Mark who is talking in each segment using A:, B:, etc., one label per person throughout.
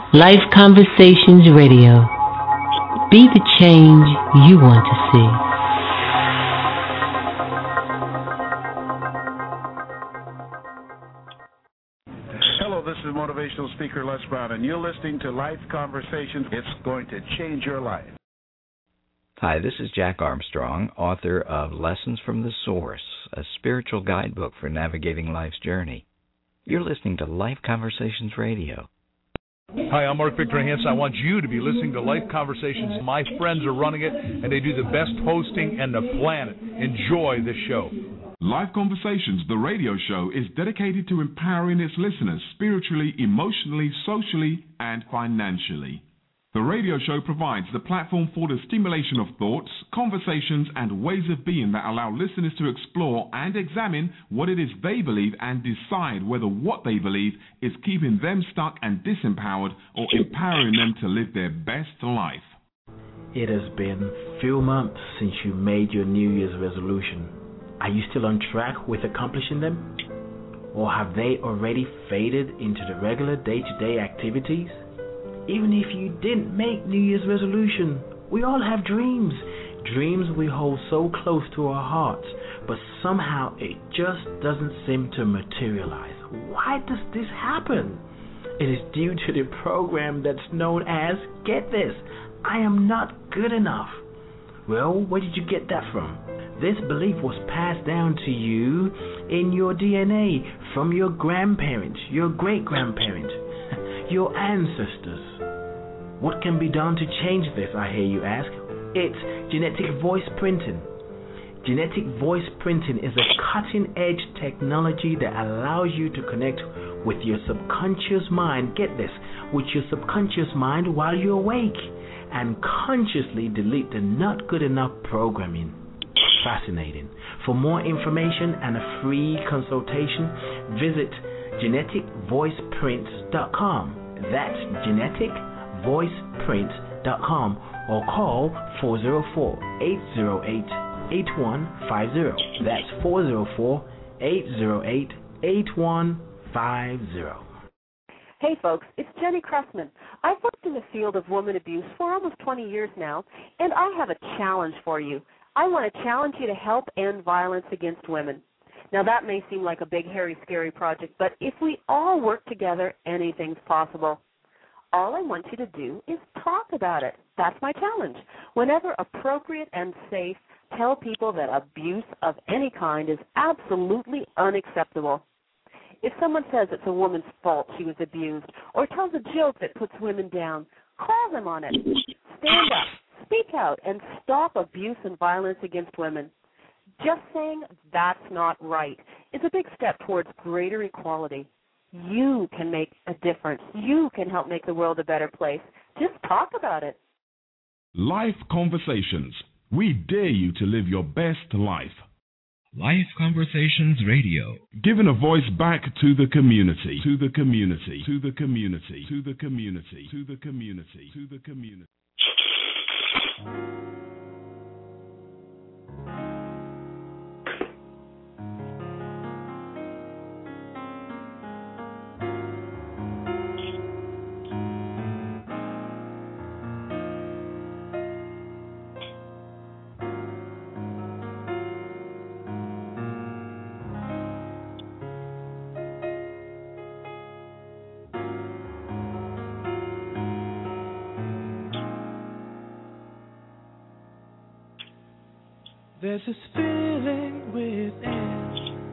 A: Life Conversations Radio. Be the change you want to see.
B: Hello, this is motivational speaker Les Brown, and you're listening to Life Conversations. It's going to change your life.
C: Hi, this is Jack Armstrong, author of Lessons from the Source, a spiritual guidebook for navigating life's journey. You're listening to Life Conversations Radio.
D: Hi, I'm Mark Victor Hansen. I want you to be listening to Life Conversations. My friends are running it, and they do the best hosting in the planet. Enjoy the show.
E: Life Conversations, the radio show, is dedicated to empowering its listeners spiritually, emotionally, socially, and financially. The radio show provides the platform for the stimulation of thoughts, conversations, and ways of being that allow listeners to explore and examine what it is they believe and decide whether what they believe is keeping them stuck and disempowered or empowering them to live their best life.
F: It has been few months since you made your New Year's resolution. Are you still on track with accomplishing them? Or have they already faded into the regular day-to-day activities? Even if you didn't make New Year's resolution, we all have dreams. Dreams we hold so close to our hearts, but somehow it just doesn't seem to materialize. Why does this happen? It is due to the program that's known as, get this, I am not good enough. Well, where did you get that from? This belief was passed down to you in your DNA from your grandparents, your great-grandparents, your ancestors. What can be done to change this, I hear you ask? It's genetic voice printing. Genetic voice printing is a cutting-edge technology that allows you to connect with your subconscious mind, get this, with your subconscious mind while you're awake, and consciously delete the not good enough programming. Fascinating. For more information and a free consultation, visit geneticvoiceprints.com. That's geneticvoiceprints.com or call 404-808-8150. That's 404-808-8150.
G: Hey folks, it's Jenny Cressman. I've worked in the field of woman abuse for almost 20 years now, and I have a challenge for you. I want to challenge you to help end violence against women. Now that may seem like a big, hairy, scary project, but if we all work together, anything's possible. All I want you to do is talk about it. That's my challenge. Whenever appropriate and safe, tell people that abuse of any kind is absolutely unacceptable. If someone says it's a woman's fault she was abused, or tells a joke that puts women down, call them on it. Stand up, speak out, and stop abuse and violence against women. Just saying that's not right is a big step towards greater equality. You can make a difference. You can help make the world a better place. Just talk about it.
E: Life Conversations. We dare you to live your best life.
H: Life Conversations Radio.
E: Giving a voice back to the community, to the community, to the community, to the community, to the community, to the community.
I: There's this feeling within.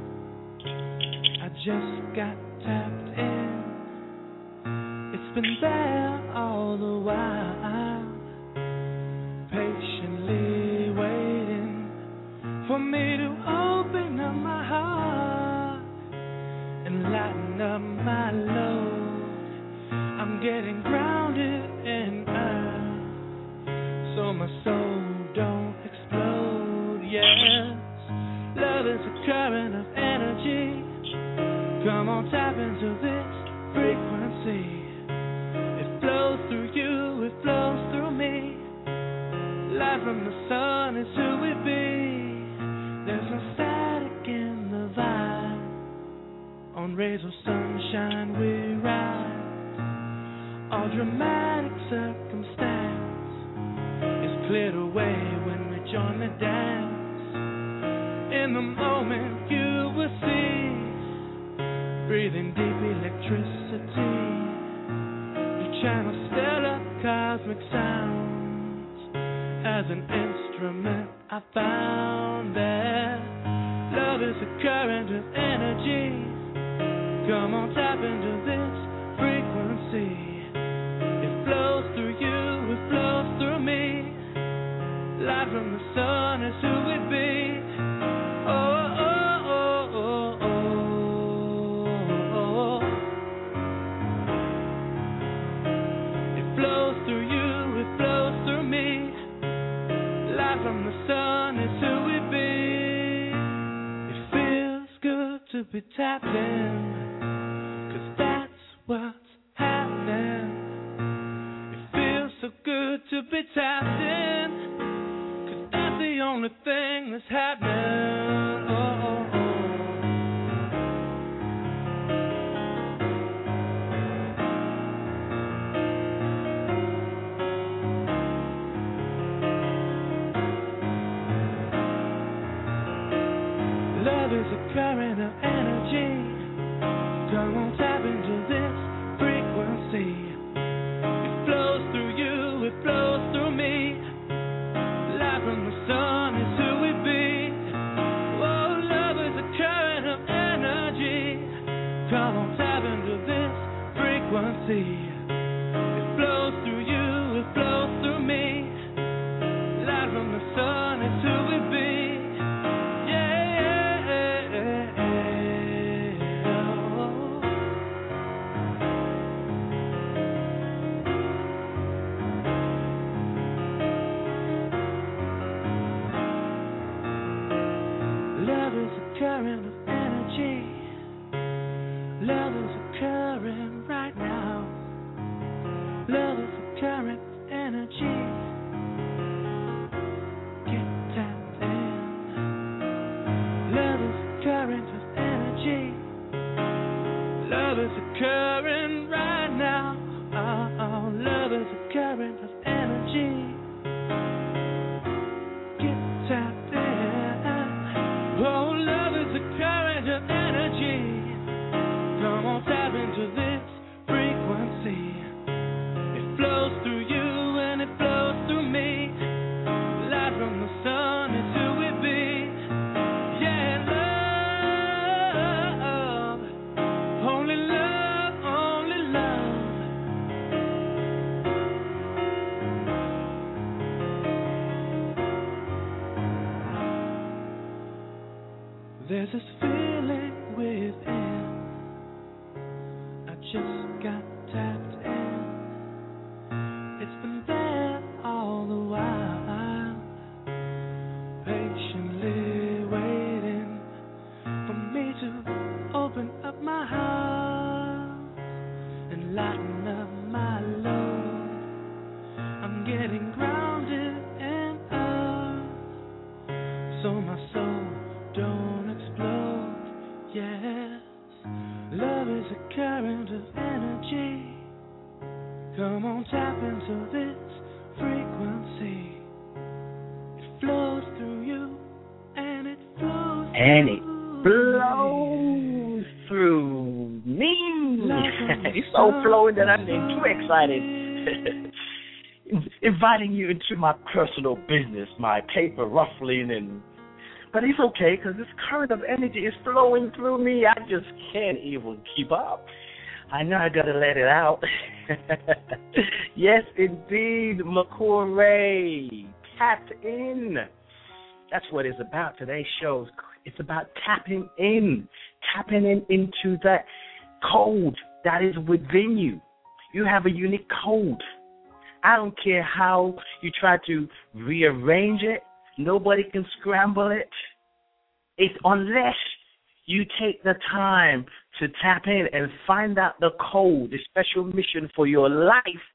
I: I just got tapped in. It's been there all the while, patiently waiting for me to open up my heart and lighten up my load. I'm getting grounded in earth, so my soul don't explode. Yes, love is a current of energy. Come on, tap into this frequency. It flows through you, it flows through me. Light from the sun is who we be. There's no static in the vibe. On rays of sunshine we ride. all dramatic circumstance is cleared away when we join the dance. In the moment you will see, breathing deep electricity, you channel stellar cosmic sounds. As an instrument I found that love is a current of energy. Come on, tap into this frequency. It flows through you, it flows through me. Light from the sun is who we be. Oh, oh, oh, oh, oh, oh. It flows through you, it flows through me. Light from the sun is who we be. It feels good to be tapped in, 'cause that's what's happening. It feels so good to be tapped in, 'cause that's the only thing that's happening. Oh, oh, oh. Love is a current of energy. Come on, tap into this frequency. It flows through you, it flows through me. Light from the sun is who we be. Oh, love is a current of energy. Come on, tap into this frequency. It flows through you, it flows through me. Light from the sun is who we be. Love is a current of energy. Love is a current right now. Love is a current of energy. Get tapped in. Love is a current of energy. Love is a current right now. Oh, love is a current of energy. Get tapped in. Oh, love is a current of energy. Come on, tap into this frequency. It flows through you and it flows through me. Light from the sun is who we be. Yeah, love. Only love, only love. There's this feeling within. I just got tapped in. It's been there all the while, patiently waiting for me to open up my heart and lighten up my load. I'm getting grounded in earth, so my soul don't explode. Yes, love is a current of energy. Come on, tap into this frequency. It flows through you and it flows
J: And it
I: through
J: flows through me. It's so flowing that I'm getting too excited. Inviting you into my personal business, my paper ruffling, but it's okay because this current of energy is flowing through me. I just can't even keep up. I know I gotta let it out. Yes, indeed, McCoy tapped in. That's what it's about. Today's show, it's about tapping in into that code that is within you. You have a unique code. I don't care how you try to rearrange it. Nobody can scramble it. It's unless you take the time to tap in and find out the code, the special mission for your life.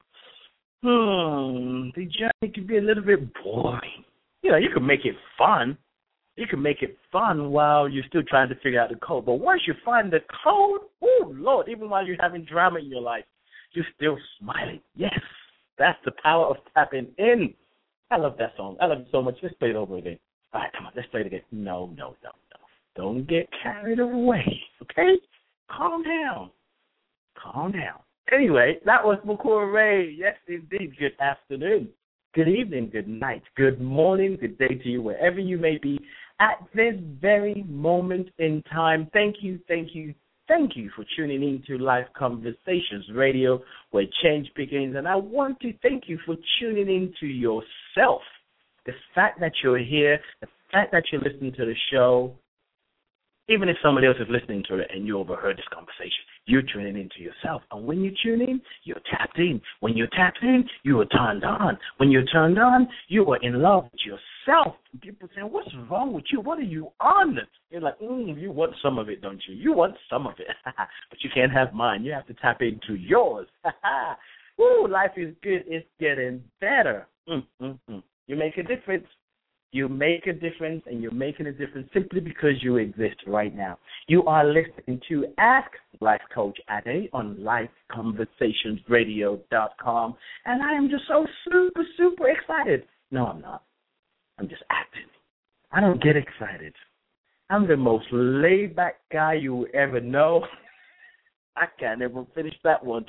J: The journey can be a little bit boring. You know, you can make it fun. You can make it fun while you're still trying to figure out the code. But once you find the code, oh, Lord, even while you're having drama in your life, You're still smiling. Yes, that's the power of tapping in. I love that song. I love it so much. Let's play it over again. All right, come on, let's play it again. No. Don't get carried away, okay? Calm down. Anyway, that was Makura Ray. Yes, indeed. Good afternoon, good evening, good night, good morning, good day to you, wherever you may be at this very moment in time. Thank you for tuning in to Life Conversations Radio, where change begins. And I want to thank you for tuning in to yourself. The fact that you're here, the fact that you're listening to the show, even if somebody else is listening to it and you overheard this conversation, you're tuning into yourself. And when you tune in, you're tapped in. When you're tapped in, you are turned on. When you're turned on, you are in love with yourself. People say, what's wrong with you? What are you on? You're like, you want some of it, don't you? You want some of it. But you can't have mine. You have to tap into yours. Woo, life is good. It's getting better. You make a difference. You make a difference, and you're making a difference simply because you exist right now. You are listening to Ask Life Coach Ade on LifeConversationsRadio.com, and I am just so super, super excited. No, I'm not. I'm just acting. I don't get excited. I'm the most laid-back guy you will ever know. I can't even finish that one.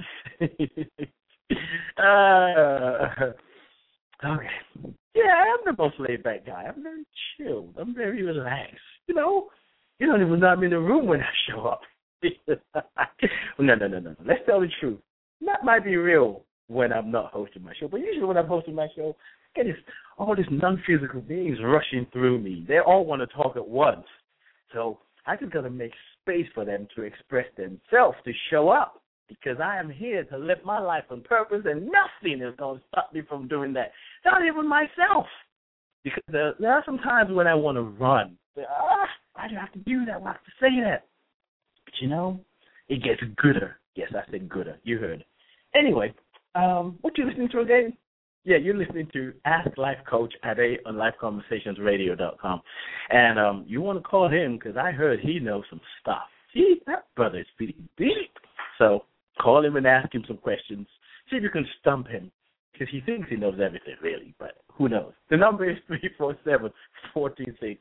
J: Okay. Yeah, I'm the most laid-back guy. I'm very chilled. I'm very relaxed. You don't even know I'm in the room when I show up. No. Let's tell the truth. That might be real when I'm not hosting my show, but usually when I'm hosting my show, I get all these non-physical beings rushing through me. They all want to talk at once. So I just got to make space for them to express themselves, to show up. Because I am here to live my life on purpose, and nothing is going to stop me from doing that. Not even myself. Because there are some times when I want to run. Why do I have to do that? Why do I have to say that? But it gets gooder. Yes, I said gooder. You heard it. Anyway, what you listening to again? Yeah, you're listening to Ask Life Coach Ade on LifeConversationsRadio.com. And you want to call him because I heard he knows some stuff. See, that brother is pretty deep. So call him and ask him some questions. See if you can stump him, because he thinks he knows everything, really, but who knows? The number is 347-426-3346.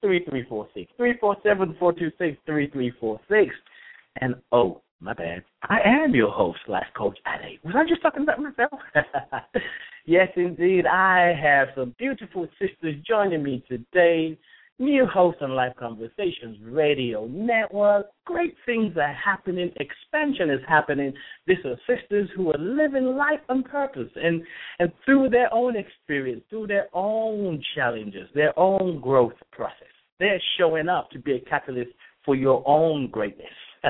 J: 347-426-3346. And, oh, my bad, I am your host, Life Coach Ade. Was I just talking about myself? Yes, indeed. I have some beautiful sisters joining me today. New host on Life Conversations Radio Network. Great things are happening. Expansion is happening. These are sisters who are living life on purpose and through their own experience, through their own challenges, their own growth process. They're showing up to be a catalyst for your own greatness.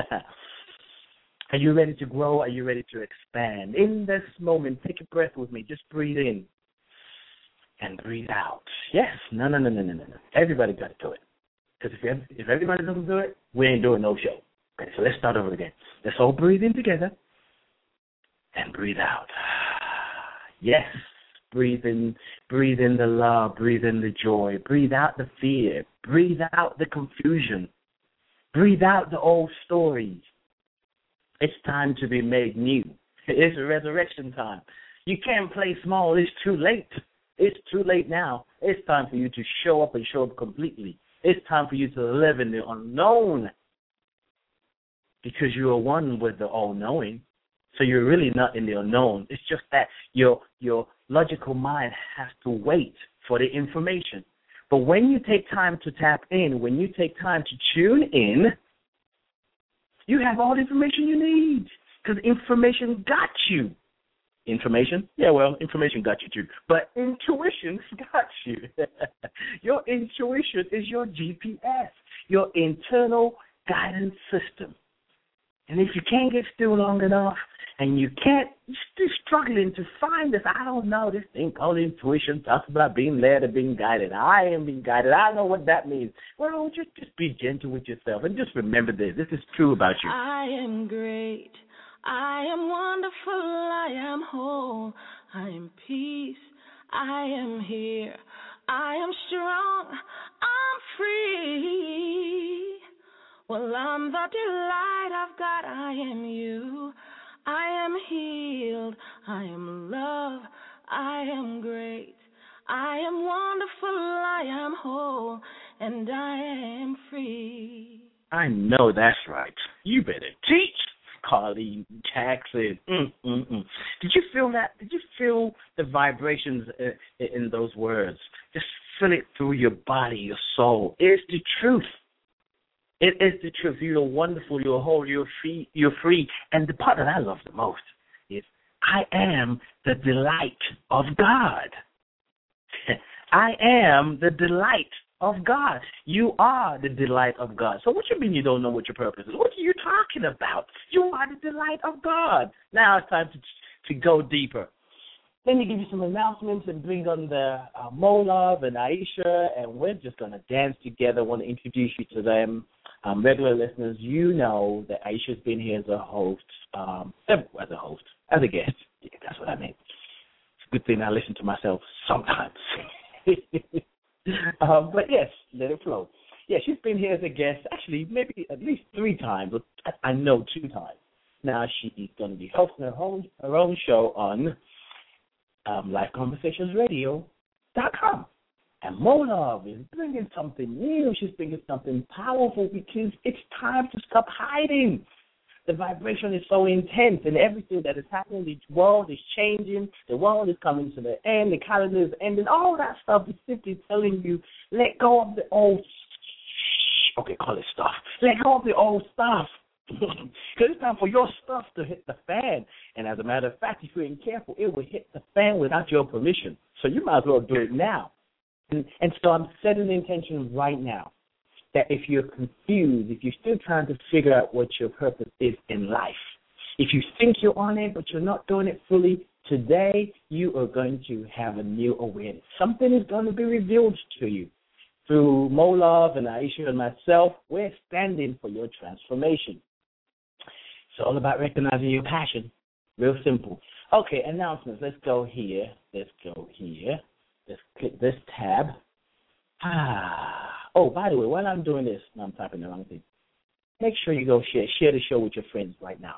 J: Are you ready to grow? Are you ready to expand? In this moment, take a breath with me. Just breathe in. And breathe out. Yes. No. Everybody got to do it. Because if everybody doesn't do it, we ain't doing no show. Okay, so let's start over again. Let's all breathe in together and breathe out. Yes. Breathe in the love. Breathe in the joy. Breathe out the fear. Breathe out the confusion. Breathe out the old stories. It's time to be made new. It's resurrection time. You can't play small. It's too late. It's too late now. It's time for you to show up and show up completely. It's time for you to live in the unknown, because you are one with the all-knowing. So you're really not in the unknown. It's just that your logical mind has to wait for the information. But when you take time to tap in, when you take time to tune in, you have all the information you need, because information got you. Information? Yeah, well, information got you too. But intuition got you. Your intuition is your GPS, your internal guidance system. And if you can't get still long enough and you're still struggling to find this, I don't know, this thing called intuition talks about being led or being guided. I am being guided. I know what that means. Well, just be gentle with yourself and just remember this. This is true about you.
I: I am great. I am wonderful, I am whole, I am peace, I am here, I am strong, I'm free. Well, I'm the delight of God, I am you,
K: I am healed. I am loved. I am great. I am wonderful. I am whole. And I am free.
J: I know that's right. You better teach, Carly Jackson. Did you feel that? Did you feel the vibrations in those words? Just feel it through your body, your soul. It's the truth. It is the truth. You're wonderful. You're whole. You're free. You're free. And the part that I love the most is I am the delight of God. I am the delight of God. You are the delight of God. So what you mean you don't know what your purpose is? What are you talking about? You are the delight of God. Now it's time to go deeper. Let me give you some announcements and bring on the Molov and Aisha, and we're just going to dance together. I want to introduce you to them. Regular listeners, you know that Aisha's been here as a host, as a guest. Yeah, that's what I mean. It's a good thing I listen to myself sometimes. But yes, let it flow. Yeah, she's been here as a guest, actually, maybe at least 3 times, but I know 2 times. Now she's going to be hosting her own show on LifeConversationsRadio.com. And Molov is bringing something new. She's bringing something powerful because it's time to stop hiding. The vibration is so intense, and everything that is happening, the world is changing, the world is coming to the end, the calendar is ending, all that stuff is simply telling you, let go of the old, call it stuff. Let go of the old stuff. Because it's time for your stuff to hit the fan. And as a matter of fact, if you ain't careful, it will hit the fan without your permission. So you might as well do it now. And so I'm setting the intention right now that if you're confused, if you're still trying to figure out what your purpose is in life, if you think you're on it but you're not doing it fully, today you are going to have a new awareness. Something is going to be revealed to you. Through Molov and Aisha and myself, we're standing for your transformation. It's all about recognizing your passion. Real simple. Okay, announcements. Let's go here. Let's click this tab. Oh, by the way, while I'm doing this, I'm typing the wrong thing. Make sure you go share the show with your friends right now.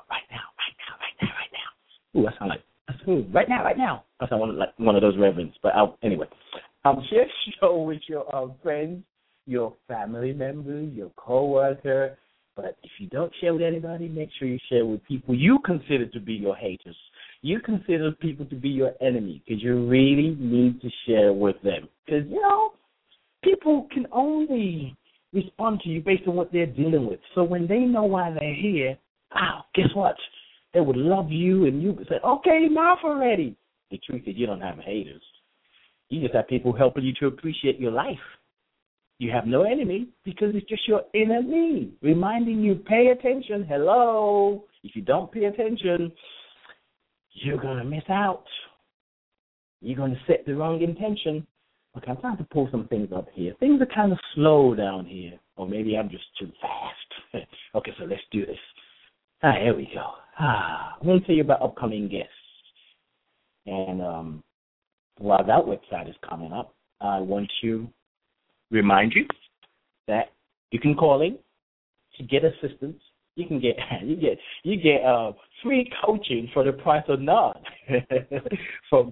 J: Ooh, that sounds like right now. That sounds like one of those reverends. But anyway, share the show with your friends, your family members, your coworker. But if you don't share with anybody, make sure you share with people you consider to be your haters. You consider people to be your enemy because you really need to share with them. Because, people can only respond to you based on what they're dealing with. So when they know why they're here, guess what? They would love you, and you would say, okay, enough already. The truth is you don't have haters. You just have people helping you to appreciate your life. You have no enemy because it's just your inner me reminding you, pay attention. Hello. If you don't pay attention, you're going to miss out. You're going to set the wrong intention. Okay, I'm trying to pull some things up here. Things are kind of slow down here. Or maybe I'm just too fast. Okay, so let's do this. Here we go. I'm going to tell you about upcoming guests. And while that website is coming up, I want to remind you that you can call in to get assistance. You can get free coaching for the price of none from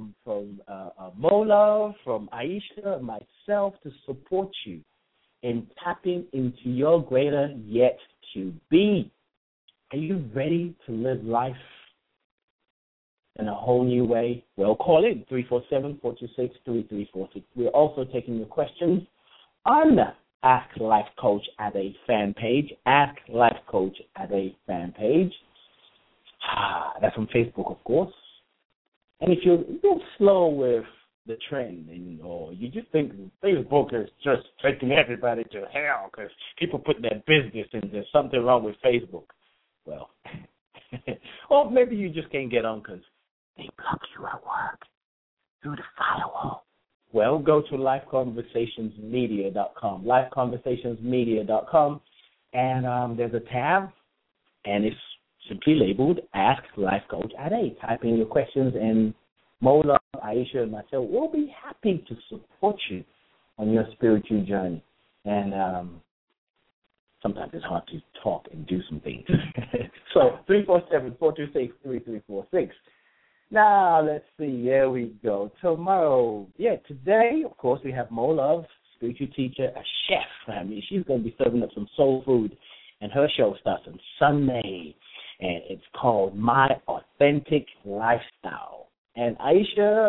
J: Molov, from Aisha, and myself to support you in tapping into your greater yet to be. Are you ready to live life in a whole new way? Well, call in 347-426-3346. We're also taking your questions on Ask Life Coach at a fan page. Ask Life Coach at a fan page. That's on Facebook, of course. And if you're a little slow with the trend, or you just think Facebook is just taking everybody to hell because people put their business in, there's something wrong with Facebook. Well, or maybe you just can't get on because they block you at work through the firewall. Well, go to LifeConversationsMedia.com, LifeConversationsMedia.com, and there's a tab, and it's simply labeled Ask Life Coach at A. Type in your questions, and Mola, Aisha, and myself will be happy to support you on your spiritual journey. And sometimes it's hard to talk and do some things. So 347-426-3346. Now, let's see. There we go. Tomorrow. Yeah, today, of course, we have Mo Love, spiritual teacher, a chef. I mean, she's going to be serving up some soul food, and her show starts on Sunday, and it's called My Authentic Lifestyle. And Aisha,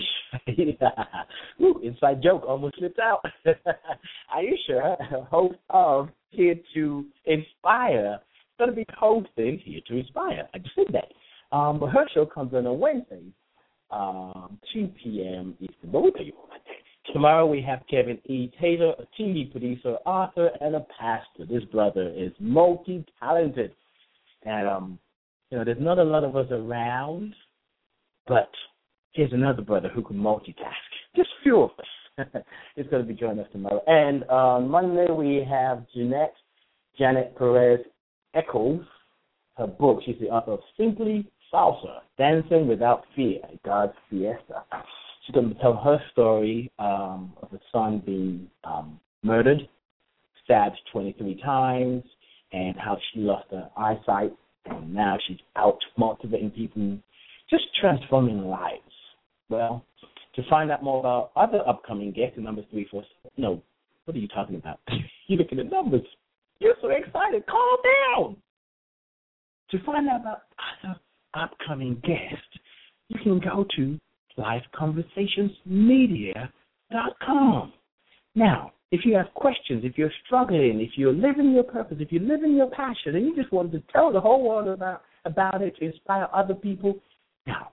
J: inside joke, almost slipped out. Aisha, host of Here to Inspire, is going to be hosting Here to Inspire. I just said that. But her show comes on a Wednesday, 2 p.m. Eastern. But we'll tell you all about that. Tomorrow we have Kevin E. Taylor, a TV producer, author, and a pastor. This brother is multi-talented. And, there's not a lot of us around, but here's another brother who can multitask. Just a few of us. He's going to be joining us tomorrow. And on Monday we have Janet Perez Echols. Her book, she's the author of Simply Salsa, Dancing Without Fear, God's Fiesta. She's going to tell her story of the son being murdered, stabbed 23 times, and how she lost her eyesight, and now she's out motivating people, just transforming lives. Well, to find out more about other upcoming guests, the number 347. No, what are you talking about? You look at the numbers. You're so excited. Calm down. To find out about other upcoming guests, you can go to LifeConversationsMedia.com. Now, if you have questions, if you're struggling, if you're living your purpose, if you're living your passion, and you just want to tell the whole world about it, to inspire other people, now,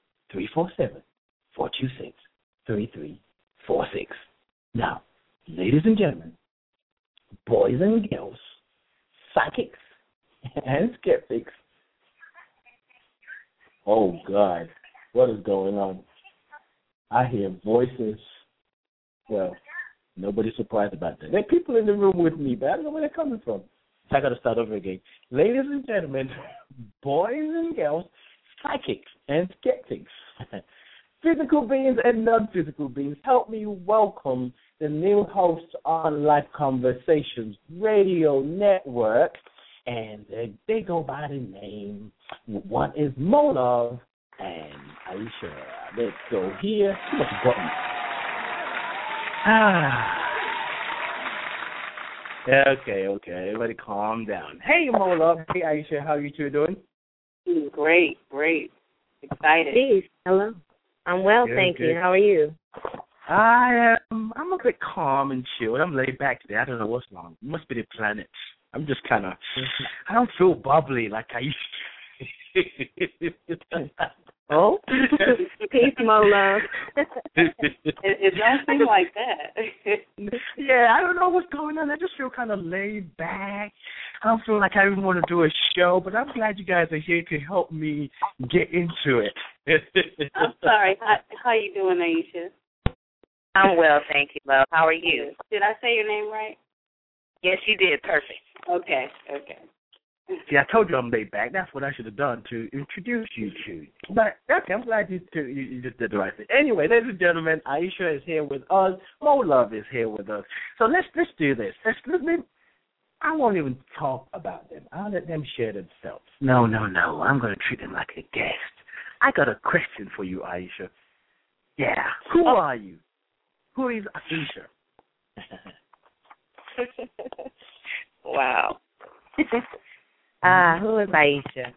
J: 347-426-3346. Now, ladies and gentlemen, boys and girls, psychics, and skeptics. Oh, God. What is going on? I hear voices. Well, nobody's surprised about that. There are people in the room with me, but I don't know where they're coming from. So I got to start over again. Ladies and gentlemen, boys and girls, psychics and skeptics, physical beings and non-physical beings, help me welcome the new hosts on Life Conversations Radio Network. And they go by the name. One is Mo Love and Aisha. Let's go here. Too much button. Okay. Everybody calm down. Hey, Mo Love. Hey, Aisha. How you two doing?
L: Great. Excited.
M: Peace. Hello. I'm well, thank you. How are you?
J: I'm a bit calm and chilled. I'm laid back today. I don't know what's wrong. It must be the planets. I'm just kind of, I don't feel bubbly like I used to.
M: Oh? Peace, Mo Love.
L: It don't seem like that.
J: Yeah, I don't know what's going on. I just feel kind of laid back. I don't feel like I even want to do a show, but I'm glad you guys are here to help me get into it.
L: I'm sorry. How you doing, Aisha?
M: I'm well, thank you, love. How are you?
L: Did I say your name right?
M: Yes, you did. Perfect.
L: Okay.
J: See, I told you I'm laid back. That's what I should have done to introduce you to. But okay, I'm glad you just did the right thing. Anyway, ladies and gentlemen, Aisha is here with us. Mo Love is here with us. So let's do this. I won't even talk about them. I'll let them share themselves. No. I'm going to treat them like a guest. I got a question for you, Aisha. Yeah. Who are you? Who is Aisha?
M: Wow. Who is Aisha?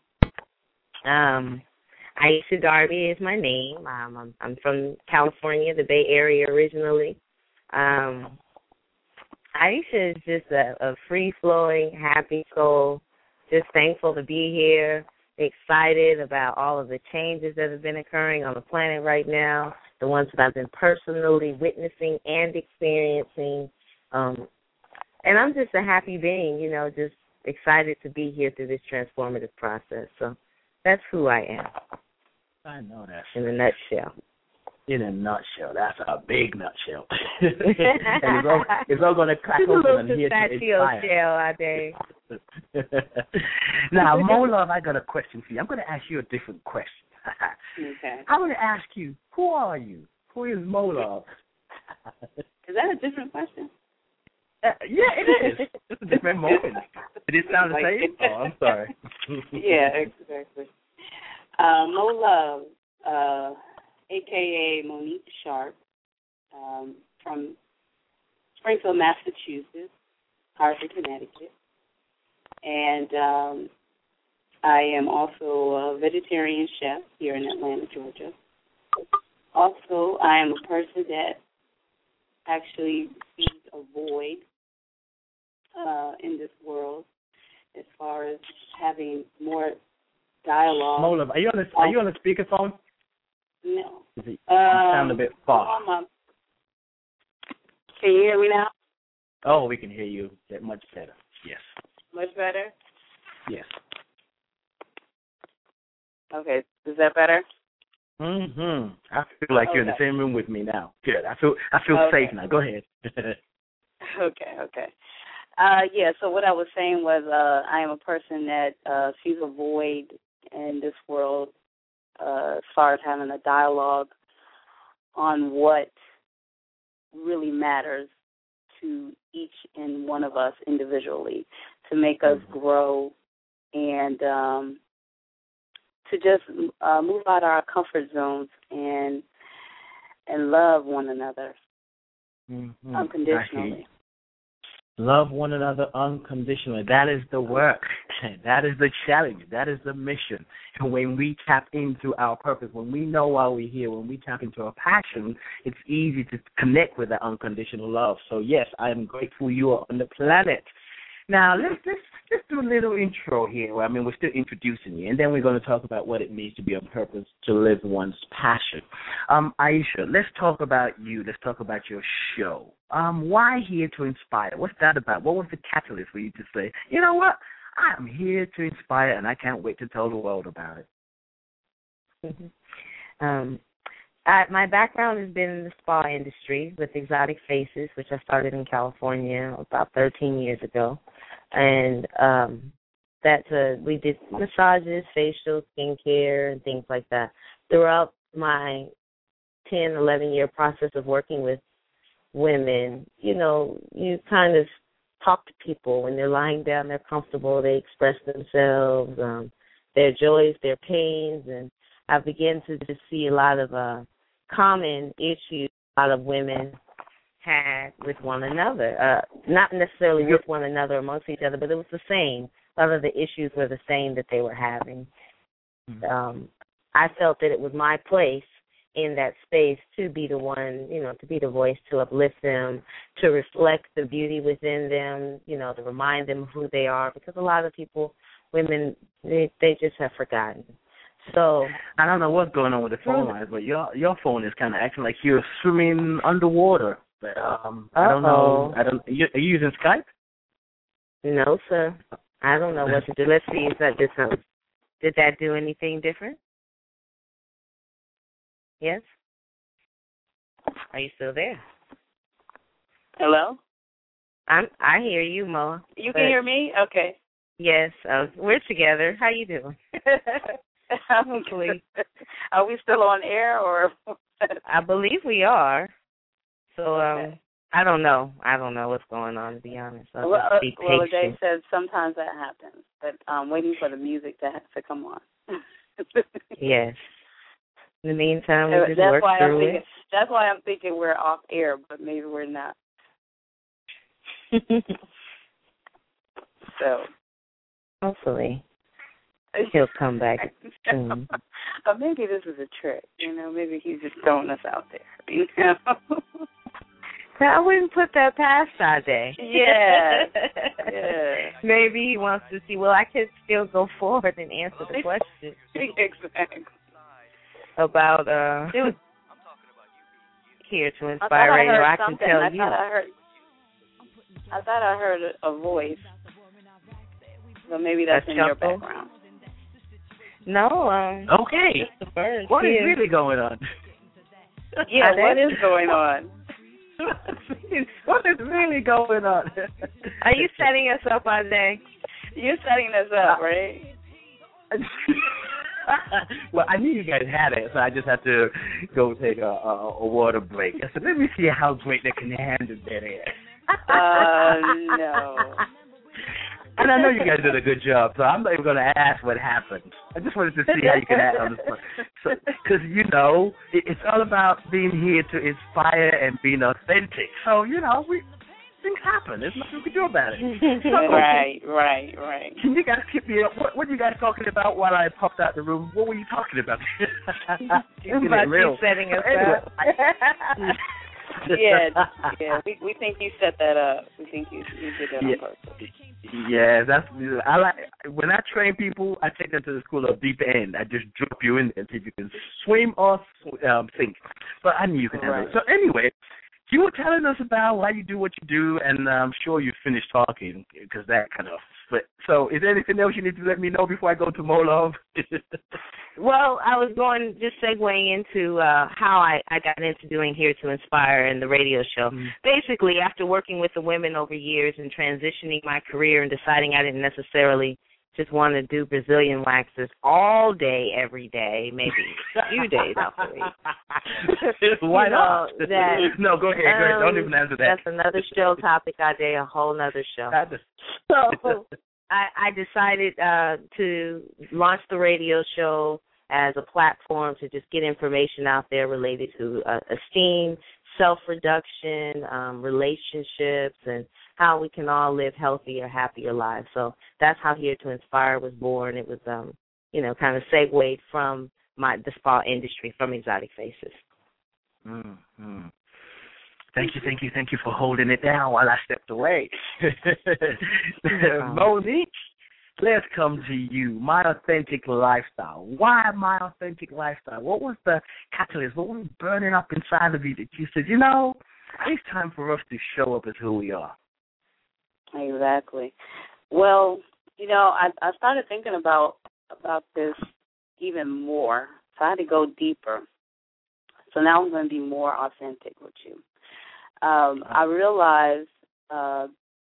M: Aisha Darby is my name. I'm from California, the Bay Area originally. Aisha is just a free-flowing, happy soul, just thankful to be here, excited about all of the changes that have been occurring on the planet right now, the ones that I've been personally witnessing and experiencing. And I'm just a happy being, just excited to be here through this transformative process. So that's who I am.
J: I know that.
M: In a nutshell.
J: In a nutshell. That's a big nutshell. And it's all going to crack open and here to inspire.
M: Shell, I dare.
J: Now, Mo Love, I got a question for you. I'm going to ask you a different question.
L: Okay.
J: I'm going to ask you, who are you? Who is Mo Love?
L: Is that a different question?
J: Yeah, it is. It's a different moment. Did it sound the same? Oh, I'm sorry.
L: Yeah, exactly. Mo Love, a.k.a. Monique Sharp, from Springfield, Massachusetts, Hartford, Connecticut. And I am also a vegetarian chef here in Atlanta, Georgia. Also, I am a person that actually sees a void in this world as far as having more dialogue.
J: Mo Love, are you on the speakerphone?
L: No.
J: You sound a bit far.
L: Can you hear me now?
J: Oh, we can hear you much better. Yes.
L: Much better?
J: Yes.
L: Okay. Is that better?
J: Mm-hmm. I feel like you're in the same room with me now. Good. I feel safe now. Go ahead.
L: Okay. Yeah, so what I was saying was I am a person that sees a void in this world as far as having a dialogue on what really matters to each and one of us individually to make us grow and to just move out of our comfort zones and love one another unconditionally.
J: Love one another unconditionally. That is the work. That is the challenge. That is the mission. And when we tap into our purpose, when we know why we're here, when we tap into our passion, it's easy to connect with that unconditional love. So, yes, I am grateful you are on the planet. Now, let's do a little intro here. I mean, we're still introducing you, and then we're going to talk about what it means to be on purpose, to live one's passion. Aisha, let's talk about you. Let's talk about your show. Why Here to Inspire? What's that about? What was the catalyst for you to say, you know what, I'm here to inspire, and I can't wait to tell the world about it?
M: My background has been in the spa industry with Exotic Faces, which I started in California about 13 years ago. And we did massages, facial, skincare, and things like that. Throughout my 10, 11-year process of working with women, you know, you kind of talk to people when they're lying down, they're comfortable, they express themselves, their joys, their pains, and I began to just see a lot of common issues a lot of women had with one another. Not necessarily with one another amongst each other, but it was the same. A lot of the issues were the same that they were having. I felt that it was my place in that space to be the one, you know, to be the voice to uplift them, to reflect the beauty within them, you know, to remind them of who they are, because a lot of people, women, they just have forgotten. So
J: I don't know what's going on with the phone lines, but your phone is kind of acting like you're swimming underwater. But I don't know. Are you using Skype?
M: No, sir. I don't know what to do. Let's see if that did something. Did that do anything different? Yes? Are you still there?
L: Hello?
M: I hear you, Mo.
L: You can hear me? Okay.
M: Yes, we're together. How you doing?
L: Are we still on air or?
M: I believe we are. So okay. I don't know what's going on, to be honest.
L: Jay says sometimes that happens, but I'm waiting for the music to come on.
M: Yes. In the meantime, we just work through it.
L: That's why I'm thinking we're off air, but maybe we're not. So.
M: Hopefully. He'll come back soon.
L: Or maybe this is a trick, you know. Maybe he's just throwing us out there, you know.
M: I wouldn't put that past Sade.
L: Yeah.
M: Maybe he wants to see, well, I could still go forward and answer the question.
L: Exactly.
M: About Here to Inspire Radio. I can tell you.
L: I thought I heard a voice. So maybe that's in your background.
M: No.
J: Okay.
M: Just the birds.
J: What is really going on?
L: Yeah, what is going on?
J: What is really going on?
M: Are you setting us up all day?
L: You're setting us up, right?
J: Well, I knew you guys had it, so I just had to go take a water break. I said, let me see how great they can handle that is.
L: No.
J: And I know you guys did a good job, so I'm not even going to ask what happened. I just wanted to see how you can act on this one. Because, it's all about being here to inspire and being authentic. So, things happen. There's nothing we can do about it.
L: Right.
J: Can you guys keep me up? What were you guys talking about while I popped out the room? What were you talking about?
M: About you setting us up.
L: Yeah. We think you set that up. We think you did that on purpose.
J: Yeah, I like when I train people. I take them to the school of deep end. I just drop you in and see if you can swim or sink. But I knew you could handle it. So anyway, you were telling us about why you do what you do, and I'm sure you finished talking because that kind of. So, is there anything else you need to let me know before I go to more love?
M: Well, I was just segueing into how I got into doing Here to Inspire and the radio show. Mm-hmm. Basically, after working with the women over years and transitioning my career and deciding I didn't necessarily just want to do Brazilian waxes all day, every day, maybe a few days out the week.
J: Why not? No, go ahead. Don't even answer that.
M: That's another show topic I did, a whole other show. So I decided to launch the radio show as a platform to just get information out there related to esteem, self-reduction, relationships, and how we can all live healthier, happier lives. So that's how Here to Inspire was born. It was, kind of segued from the spa industry, from Exotic Faces.
J: Mm-hmm. Thank you for holding it down while I stepped away. Monique, let's come to you. My Authentic Lifestyle. Why My Authentic Lifestyle? What was the catalyst? What was burning up inside of you that you said, it's time for us to show up as who we are?
L: Exactly. Well, I started thinking about this even more. So I had to go deeper. So now I'm going to be more authentic with you. I realized, I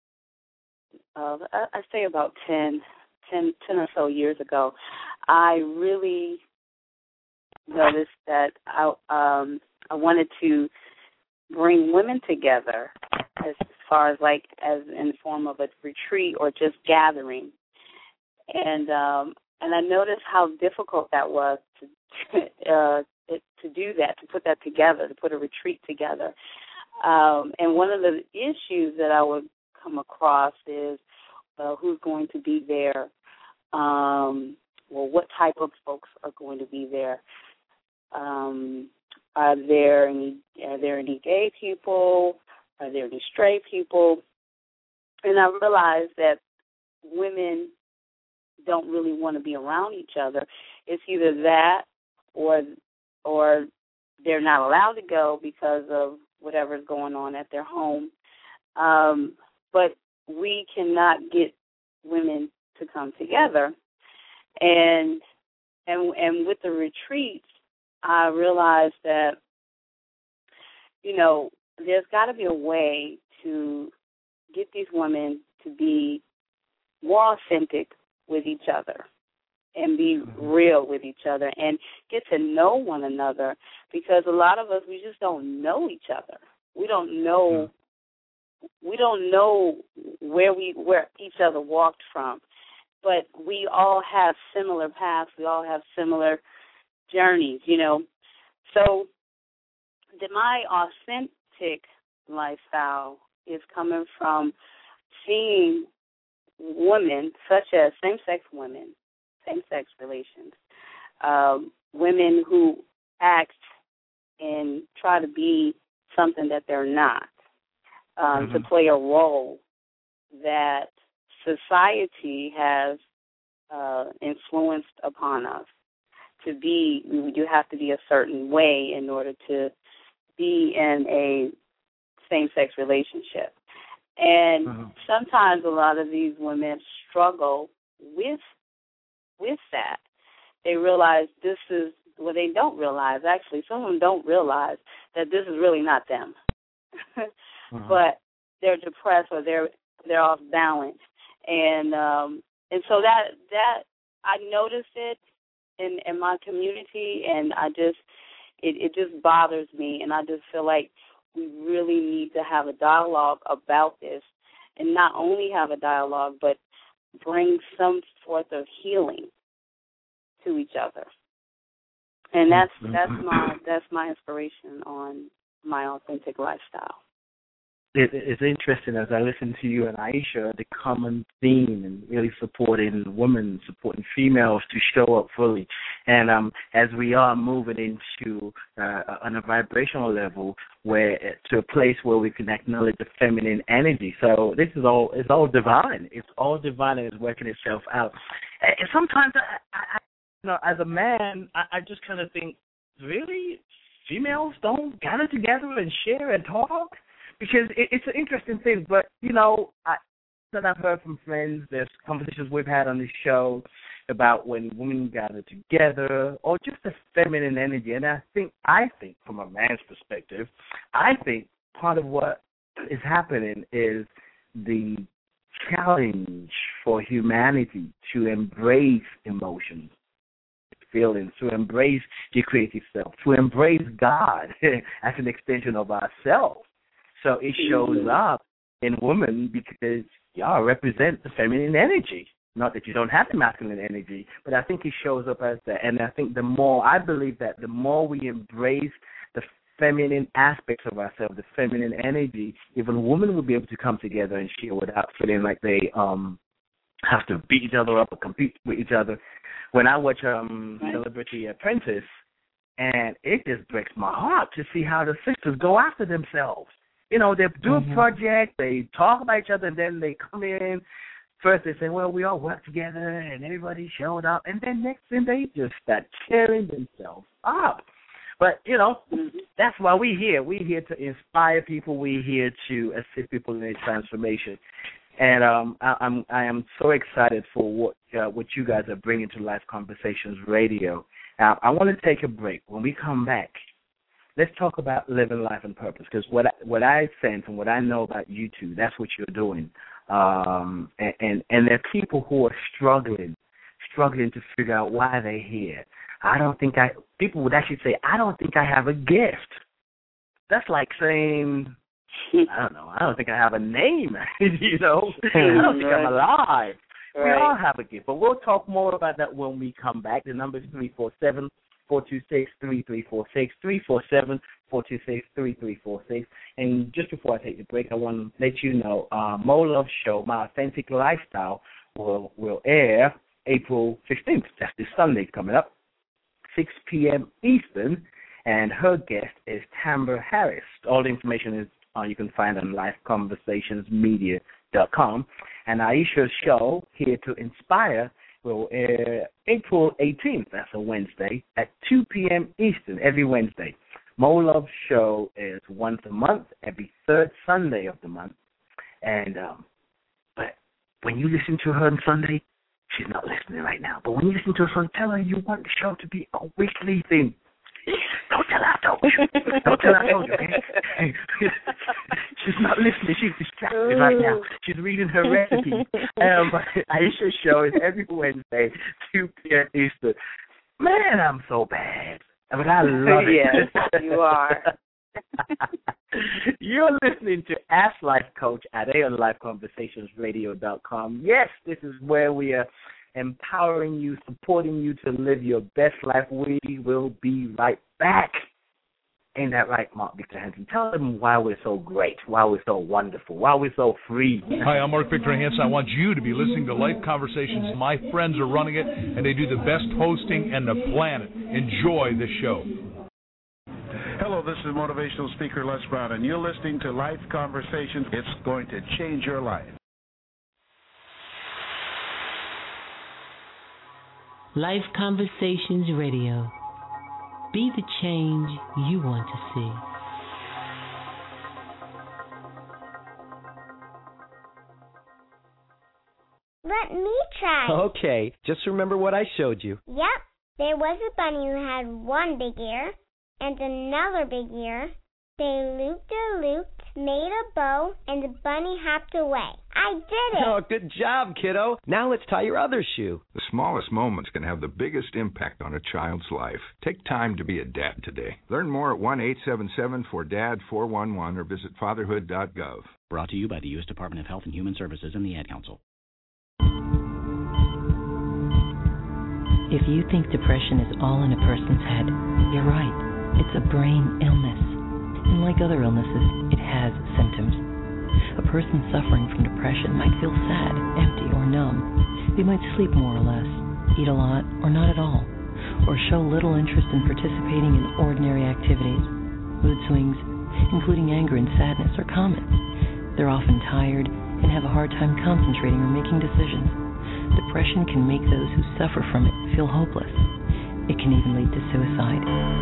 L: say about 10 or so years ago, I really noticed that I wanted to bring women together as far as as in the form of a retreat or just gathering, and I noticed how difficult that was to do that, to put that together, to put a retreat together. And one of the issues that I would come across is who's going to be there, what type of folks are going to be there. Are there any gay people? Are there any straight people? And I realized that women don't really want to be around each other. It's either that or they're not allowed to go because of whatever's going on at their home. But we cannot get women to come together. And with the retreats, I realized that, there's got to be a way to get these women to be more authentic with each other and be real with each other and get to know one another, because a lot of us, we just don't know each other. We don't know where each other walked from, but we all have similar paths. We all have similar journeys, So my authentic lifestyle is coming from seeing women, such as same-sex women, same-sex relations, women who act and try to be something that they're not, to play a role that society has influenced upon us. We do have to be a certain way in order to be in a same-sex relationship. And sometimes a lot of these women struggle with that. They realize they don't realize, actually, some of them don't realize that this is really not them. But they're depressed or they're off balance. And so that I noticed it in my community, and it just bothers me, and I just feel like we really need to have a dialogue about this, and not only have a dialogue, but bring some sort of healing to each other. And that's my inspiration on my authentic lifestyle.
J: It's interesting as I listen to you and Aisha, the common theme and really supporting women, supporting females to show up fully. And as we are moving into on a vibrational level, where to a place where we can acknowledge the feminine energy. So this is all divine. It's all divine and it's working itself out. And sometimes I as a man, I just kind of think, really, females don't gather together and share and talk? Because it's an interesting thing, but, that I've heard from friends, there's conversations we've had on this show about when women gather together or just the feminine energy. And I think from a man's perspective, I think part of what is happening is the challenge for humanity to embrace emotions, feelings, to embrace your creative self, to embrace God as an extension of ourselves. So it shows up in women because y'all represent the feminine energy. Not that you don't have the masculine energy, but I think it shows up as that. And I think I believe that the more we embrace the feminine aspects of ourselves, the feminine energy, even women will be able to come together and share without feeling like they have to beat each other up or compete with each other. When I watch Celebrity Apprentice, and it just breaks my heart to see how the sisters go after themselves. They do a project, they talk about each other, and then they come in. First they say, well, we all work together, and everybody showed up. And then next thing they just start tearing themselves up. But, that's why we're here. We're here to inspire people. We're here to assist people in their transformation. And I am so excited for what you guys are bringing to Life Conversations Radio. I want to take a break. When we come back, let's talk about living life and purpose, because what I sense and what I know about you two, that's what you're doing. And there are people who are struggling to figure out why they're here. People would actually say, I don't think I have a gift. That's like saying, I don't know, I don't think I have a name, I don't think I'm alive. Right. We all have a gift, but we'll talk more about that when we come back. The number is 347-426-3346, 347-426-3346. And just before I take the break, I want to let you know, Mo Love Show, My Authentic Lifestyle, will air April 15th. That's this Sunday coming up, 6 p.m. Eastern, and her guest is Tamber Harris. All the information is you can find on lifeconversationsmedia.com. And Aisha's show, Here to Inspire, will air April 18th, that's a Wednesday, at 2 p.m. Eastern, every Wednesday. Mo Love's show is once a month, every third Sunday of the month. And but when you listen to her on Sunday, she's not listening right now, but when you listen to her on, tell her you want the show to be a weekly thing. Don't tell her I told you. Don't tell her I told you, okay? She's not listening. She's distracted right now. She's reading her recipe. Aisha's show is every Wednesday, 2 p.m. Eastern. Man, I'm so bad. But I love it.
L: Yes, you are.
J: You're listening to Ask Life Coach at lifeconversationsradio.com. Yes, this is where we are empowering you, supporting you to live your best life. We will be right back. Ain't that right, Mark Victor Hansen? Tell them why we're so great, why we're so wonderful, why we're so free.
D: Hi, I'm Mark Victor Hansen. I want you to be listening to Life Conversations. My friends are running it, and they do the best hosting on the planet. Enjoy the show.
B: Hello, this is motivational speaker Les Brown, and you're listening to Life Conversations. It's going to change your life.
A: Life Conversations Radio. Be the change you want to see.
N: Let me try.
O: Okay, just remember what I showed you.
N: Yep, there was a bunny who had one big ear and another big ear. They looped-a-looped, made a bow, and the bunny hopped away. I did it!
O: Oh, good job, kiddo. Now let's tie your other shoe.
P: The smallest moments can have the biggest impact on a child's life. Take time to be a dad today. Learn more at 1-877-4DAD-411 or visit fatherhood.gov.
Q: Brought to you by the U.S. Department of Health and Human Services and the Ad Council. If you think depression is all in a person's head, you're right. It's a brain illness. And like other illnesses, it has symptoms. A person suffering from depression might feel sad, empty, or numb. They might sleep more or less, eat a lot or not at all, or show little interest in participating in ordinary activities. Mood swings, including anger and sadness, are common. They're often tired and have a hard time concentrating or making decisions. Depression can make those who suffer from it feel hopeless. It can even lead to suicide.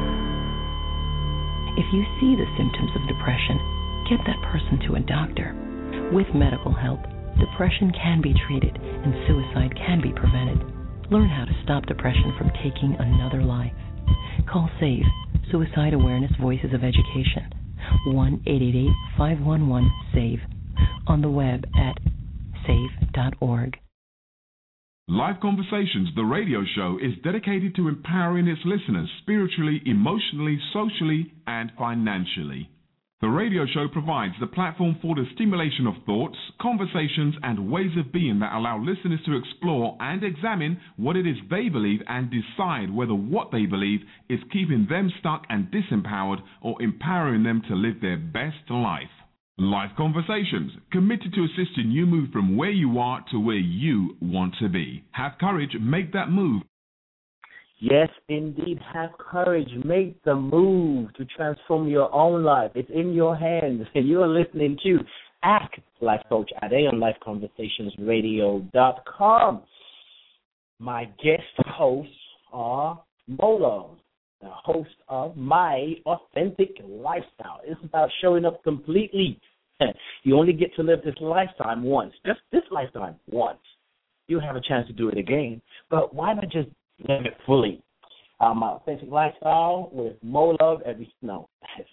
Q: If you see the symptoms of depression, get that person to a doctor. With medical help, depression can be treated and suicide can be prevented. Learn how to stop depression from taking another life. Call SAVE, Suicide Awareness Voices of Education, 1-888-511-SAVE, on the web at save.org.
E: Live Conversations, the radio show, is dedicated to empowering its listeners spiritually, emotionally, socially, and financially. The radio show provides the platform for the stimulation of thoughts, conversations, and ways of being that allow listeners to explore and examine what it is they believe and decide whether what they believe is keeping them stuck and disempowered or empowering them to live their best life. Live Conversations, committed to assisting you move from where you are to where you want to be. Have courage, make that move.
J: Yes, indeed, have courage. Make the move to transform your own life. It's in your hands, and you are listening to Ask Life Coach Ade on LifeConversationsRadio.com. My guest hosts are Molo, the host of My Authentic Lifestyle. It's about showing up completely. You only get to live this lifetime once, just this lifetime once. You'll have a chance to do it again, but why not just live it fully? My Authentic Lifestyle with Mo Love every Sunday.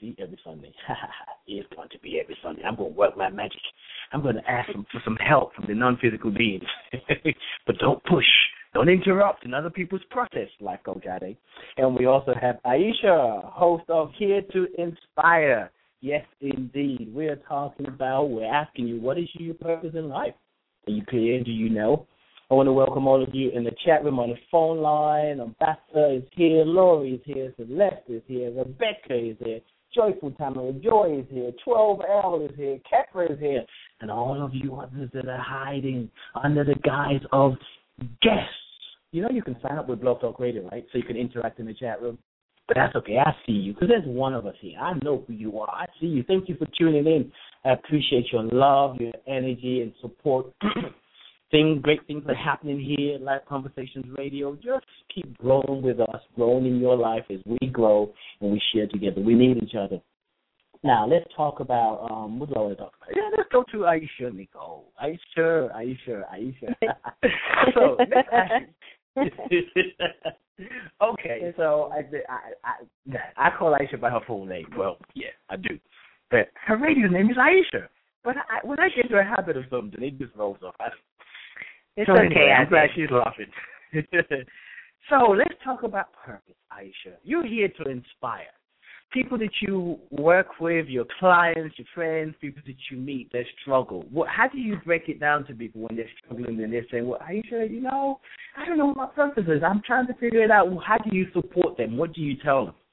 J: It's going to be every Sunday. I'm going to work my magic. I'm going to ask for some help from the non-physical beings. But don't push. Don't interrupt in other people's process, like Coach Ade. And we also have Aisha, host of Here to Inspire. Yes, indeed. We're asking you, what is your purpose in life? Are you clear? Do you know? I want to welcome all of you in the chat room, on the phone line. Ambassador is here. Lori is here. Celeste is here. Rebecca is here. Joyful Tamara Joy is here. 12L is here. Kepler is here. And all of you others that are hiding under the guise of guests. You know you can sign up with Blog Talk Radio, right? So you can interact in the chat room. But that's okay. I see you because there's one of us here. I know who you are. I see you. Thank you for tuning in. I appreciate your love, your energy, and support. Great things are happening here at Live Conversations Radio. Just keep growing with us, growing in your life as we grow and we share together. We need each other. Now, let's talk about, what do I want to talk about? Yeah, let's go to Aisha, Nicole. Aisha. So, let's ask you. Okay, so I call Aisha by her full name. Well, yeah, I do. But her radio name is Aisha. But when I get into a habit of something, it just rolls off. It's so okay. Anyway, I'm glad she's laughing. So let's talk about purpose, Aisha. You're here to inspire people that you work with, your clients, your friends, people that you meet that struggle. How do you break it down to people when they're struggling and they're saying, well, Aisha, I don't know what my purpose is. I'm trying to figure it out. Well, how do you support them? What do you tell them?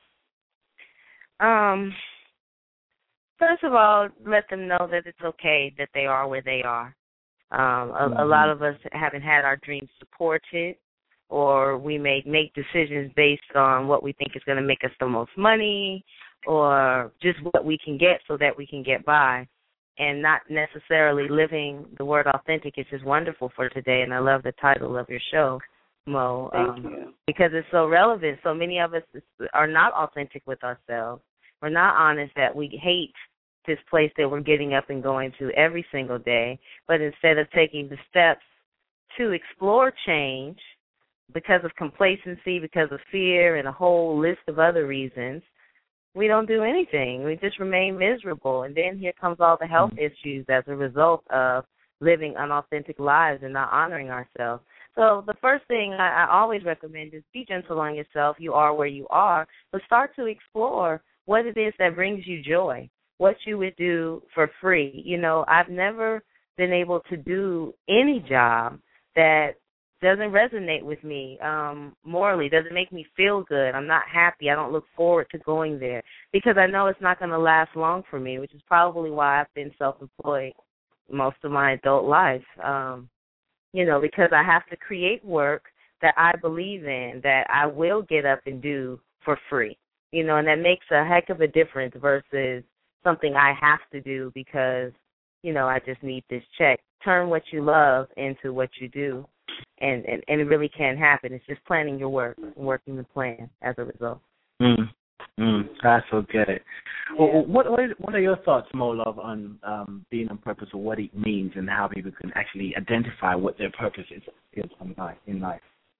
M: First of all, let them know that it's okay that they are where they are. A lot of us haven't had our dreams supported, or we may make decisions based on what we think is going to make us the most money, or just what we can get so that we can get by, and not necessarily living the word authentic is just wonderful for today, and I love the title of your show, Mo, because it's so relevant. So many of us are not authentic with ourselves. We're not honest that we hate this place that we're getting up and going to every single day, but instead of taking the steps to explore change because of complacency, because of fear, and a whole list of other reasons, we don't do anything. We just remain miserable, and then here comes all the health issues as a result of living unauthentic lives and not honoring ourselves. So the first thing I always recommend is be gentle on yourself. You are where you are, but start to explore what it is that brings you joy, what you would do for free. I've never been able to do any job that doesn't resonate with me morally, doesn't make me feel good. I'm not happy. I don't look forward to going there because I know it's not going to last long for me, which is probably why I've been self-employed most of my adult life, because I have to create work that I believe in, that I will get up and do for free, and that makes a heck of a difference versus something I have to do because, I just need this check. Turn what you love into what you do, and it really can happen. It's just planning your work and working the plan as a result.
F: That's so good. Well, what are your thoughts, Mo Love, on being on purpose, or what it means, and how people can actually identify what their purpose is in life?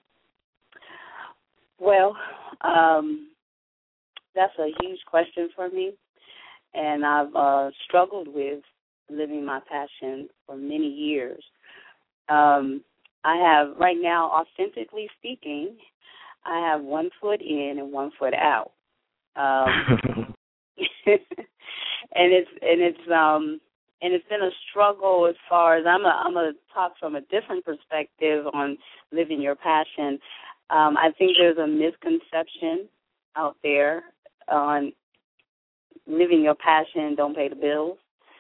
L: Well, that's a huge question for me, and I've struggled with living my passion for many years. I have, right now, authentically speaking, I have 1 foot in and 1 foot out. And it's been a struggle as far as I'm gonna talk from a different perspective on living your passion. I think there's a misconception out there on living your passion, don't pay the bills.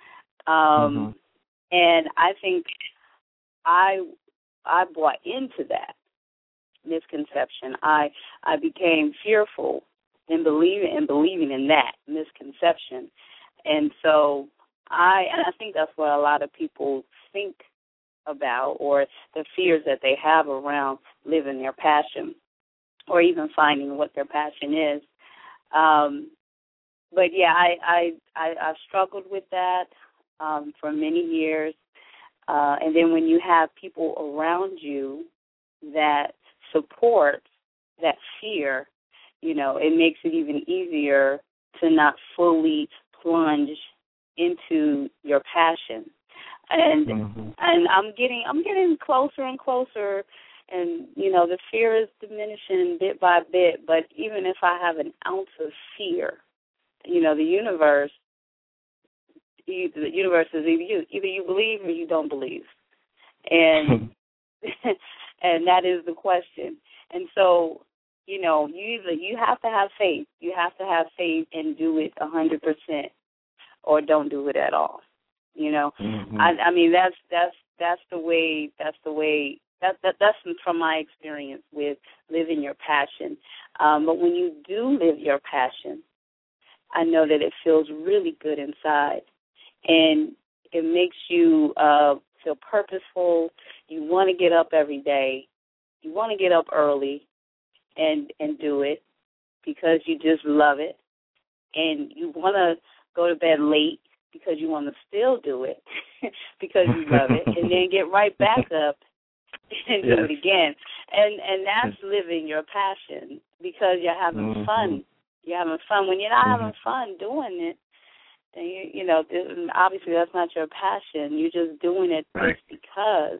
L: And I think I bought into that misconception. I became fearful in believing in that misconception. And so I think that's what a lot of people think about, or the fears that they have around living their passion or even finding what their passion is. But yeah, I've struggled with that for many years. And then when you have people around you that support that fear, it makes it even easier to not fully plunge into your passion. And I'm getting closer and closer, and the fear is diminishing bit by bit. But even if I have an ounce of fear, the universe is either you believe or you don't believe, and and that is the question. And so you have to have faith. You have to have faith and do it 100%, or don't do it at all. I mean that's the way. That's from my experience with living your passion. But when you do live your passion, I know that it feels really good inside, and it makes you feel purposeful. You want to get up every day. You want to get up early and do it because you just love it, and you want to go to bed late because you want to still do it because you love it, and then get right back up and do it again. And that's living your passion because you're having fun. You're having fun. When you're not having fun doing it, then obviously that's not your passion. You're just doing it just because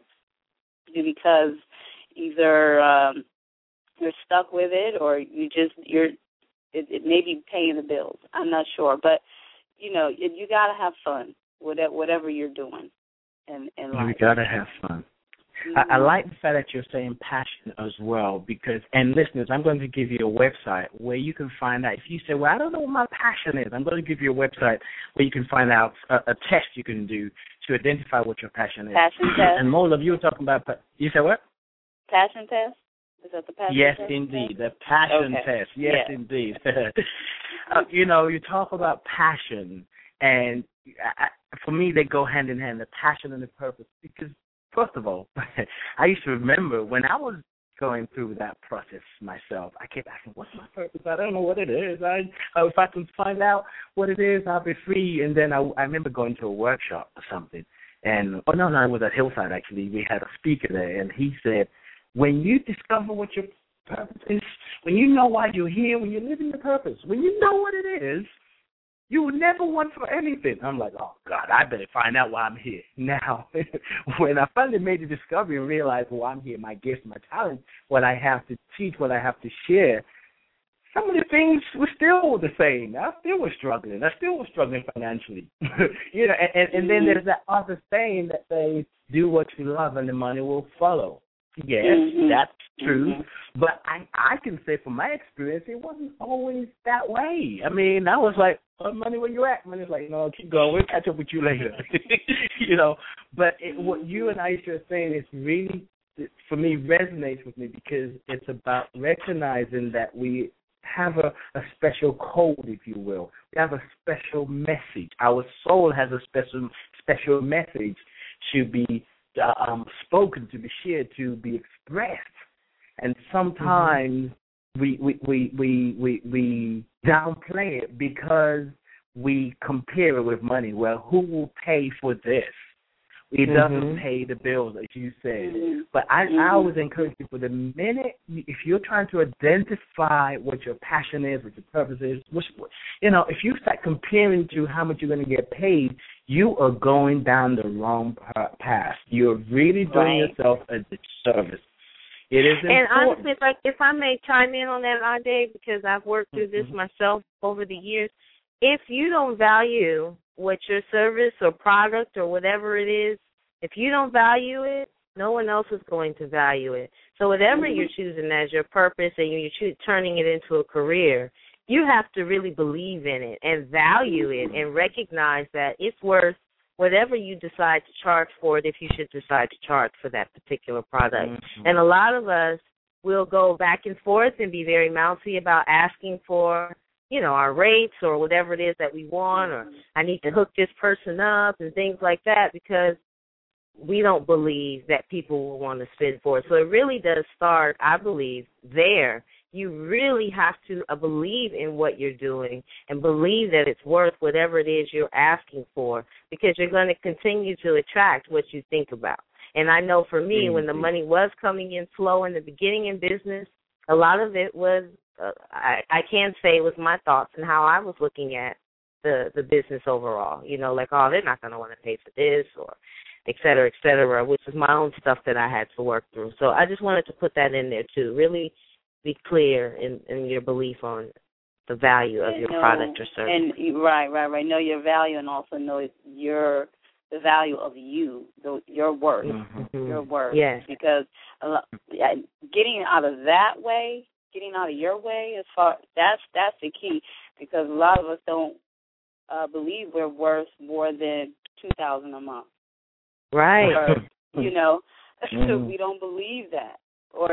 L: either you're stuck with it, or it may be paying the bills. I'm not sure, but you gotta have fun whatever you're doing in life.
F: You gotta have fun. I like the fact that you're saying passion as well, and listeners, I'm going to give you a website where you can find out. If you say, well, I don't know what my passion is, I'm going to give you a website where you can find out a test you can do to identify what your passion is.
L: Passion test.
F: And Mo Love, you were talking about, you said what?
L: Passion test? Is that the passion
F: yes,
L: test?
F: Yes, indeed. The passion test. Yes, indeed. You talk about passion, and for me, they go hand in hand, the passion and the purpose, because first of all, I used to remember when I was going through that process myself, I kept asking, what's my purpose? I don't know what it is. If I can find out what it is, I'll be free. And then I remember going to a workshop or something. And, it was at Hillside, actually. We had a speaker there, and he said, when you discover what your purpose is, when you know why you're here, when you're living your purpose, when you know what it is, you will never want for anything. I'm like, oh, God, I better find out why I'm here. Now, when I finally made the discovery and realized why I'm here, my gifts, my talent, what I have to teach, what I have to share, some of the things were still the same. I still was struggling. Financially. And then there's that other saying that says, do what you love and the money will follow.
J: Yes, that's true. But I can say from my experience, it wasn't always that way. I mean, I was like, money, where you at? Money's like, no, keep going. We'll catch up with you later. But what you and Aisha are saying is really, for me, resonates with me because it's about recognizing that we have a special code, if you will. We have a special message. Our soul has a special message to be spoken, to be shared, to be expressed, and sometimes we downplay it because we compare it with money. Well, who will pay for this? It doesn't pay the bills, as you said. But I always encourage people, the minute, if you're trying to identify what your passion is, what your purpose is, if you start comparing to how much you're going to get paid, you are going down the wrong path. You're really doing yourself a disservice. It is important.
M: And honestly, if I may chime in on that, Ade, because I've worked through this myself over the years, if you don't value what your service or product or whatever it is, if you don't value it, no one else is going to value it. So whatever you're choosing as your purpose and you're turning it into a career, you have to really believe in it and value it and recognize that it's worth whatever you decide to charge for it, if you should decide to charge for that particular product. And a lot of us will go back and forth and be very mousy about asking for our rates or whatever it is that we want, or I need to hook this person up and things like that, because we don't believe that people will want to spend for it. So it really does start, I believe, there. You really have to believe in what you're doing and believe that it's worth whatever it is you're asking for, because you're going to continue to attract what you think about. And I know for me, when the money was coming in slow in the beginning in business, a lot of it was, I can say it was my thoughts and how I was looking at the business overall. Like, oh, they're not going to want to pay for this, or et cetera, which is my own stuff that I had to work through. So I just wanted to put that in there, too. Really be clear in your belief on the value of your product or service.
L: And right. Know your value, and also know the value of your worth, your worth.
M: Yes.
L: Because getting out of that way, getting out of your way, that's the key. Because a lot of us don't believe we're worth more than $2,000 a month.
M: Right.
L: Or, we don't believe that, or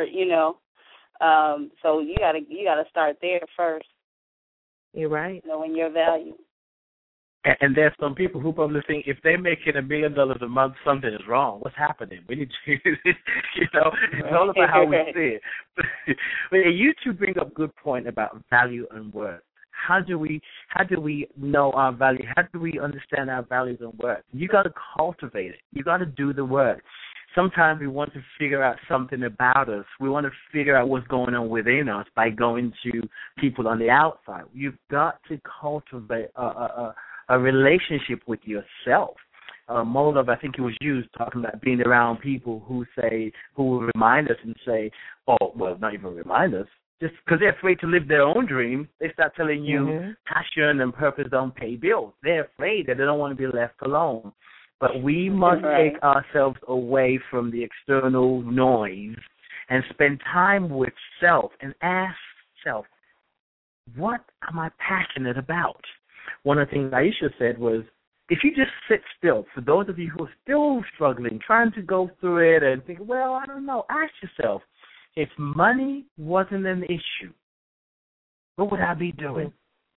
L: so you gotta start there first.
M: You're right.
L: Knowing your value.
J: And there's some people who probably think if they're making $1 million a month, something is wrong. What's happening? We need to, it's all about how we see it. But you two bring up a good point about value and worth. How do we know our value? How do we understand our values and worth? You got to cultivate it. You got to do the work. Sometimes we want to figure out something about us. We want to figure out what's going on within us by going to people on the outside. You've got to cultivate a relationship with yourself. Molov, I think it was used talking about being around people who will remind us and say, not even remind us, just because they're afraid to live their own dream, they start telling you passion and purpose don't pay bills. They're afraid that they don't want to be left alone. But we must take ourselves away from the external noise and spend time with self and ask self, what am I passionate about? One of the things Aisha said was, if you just sit still, for those of you who are still struggling, trying to go through it and think, I don't know, ask yourself, if money wasn't an issue, what would I be doing?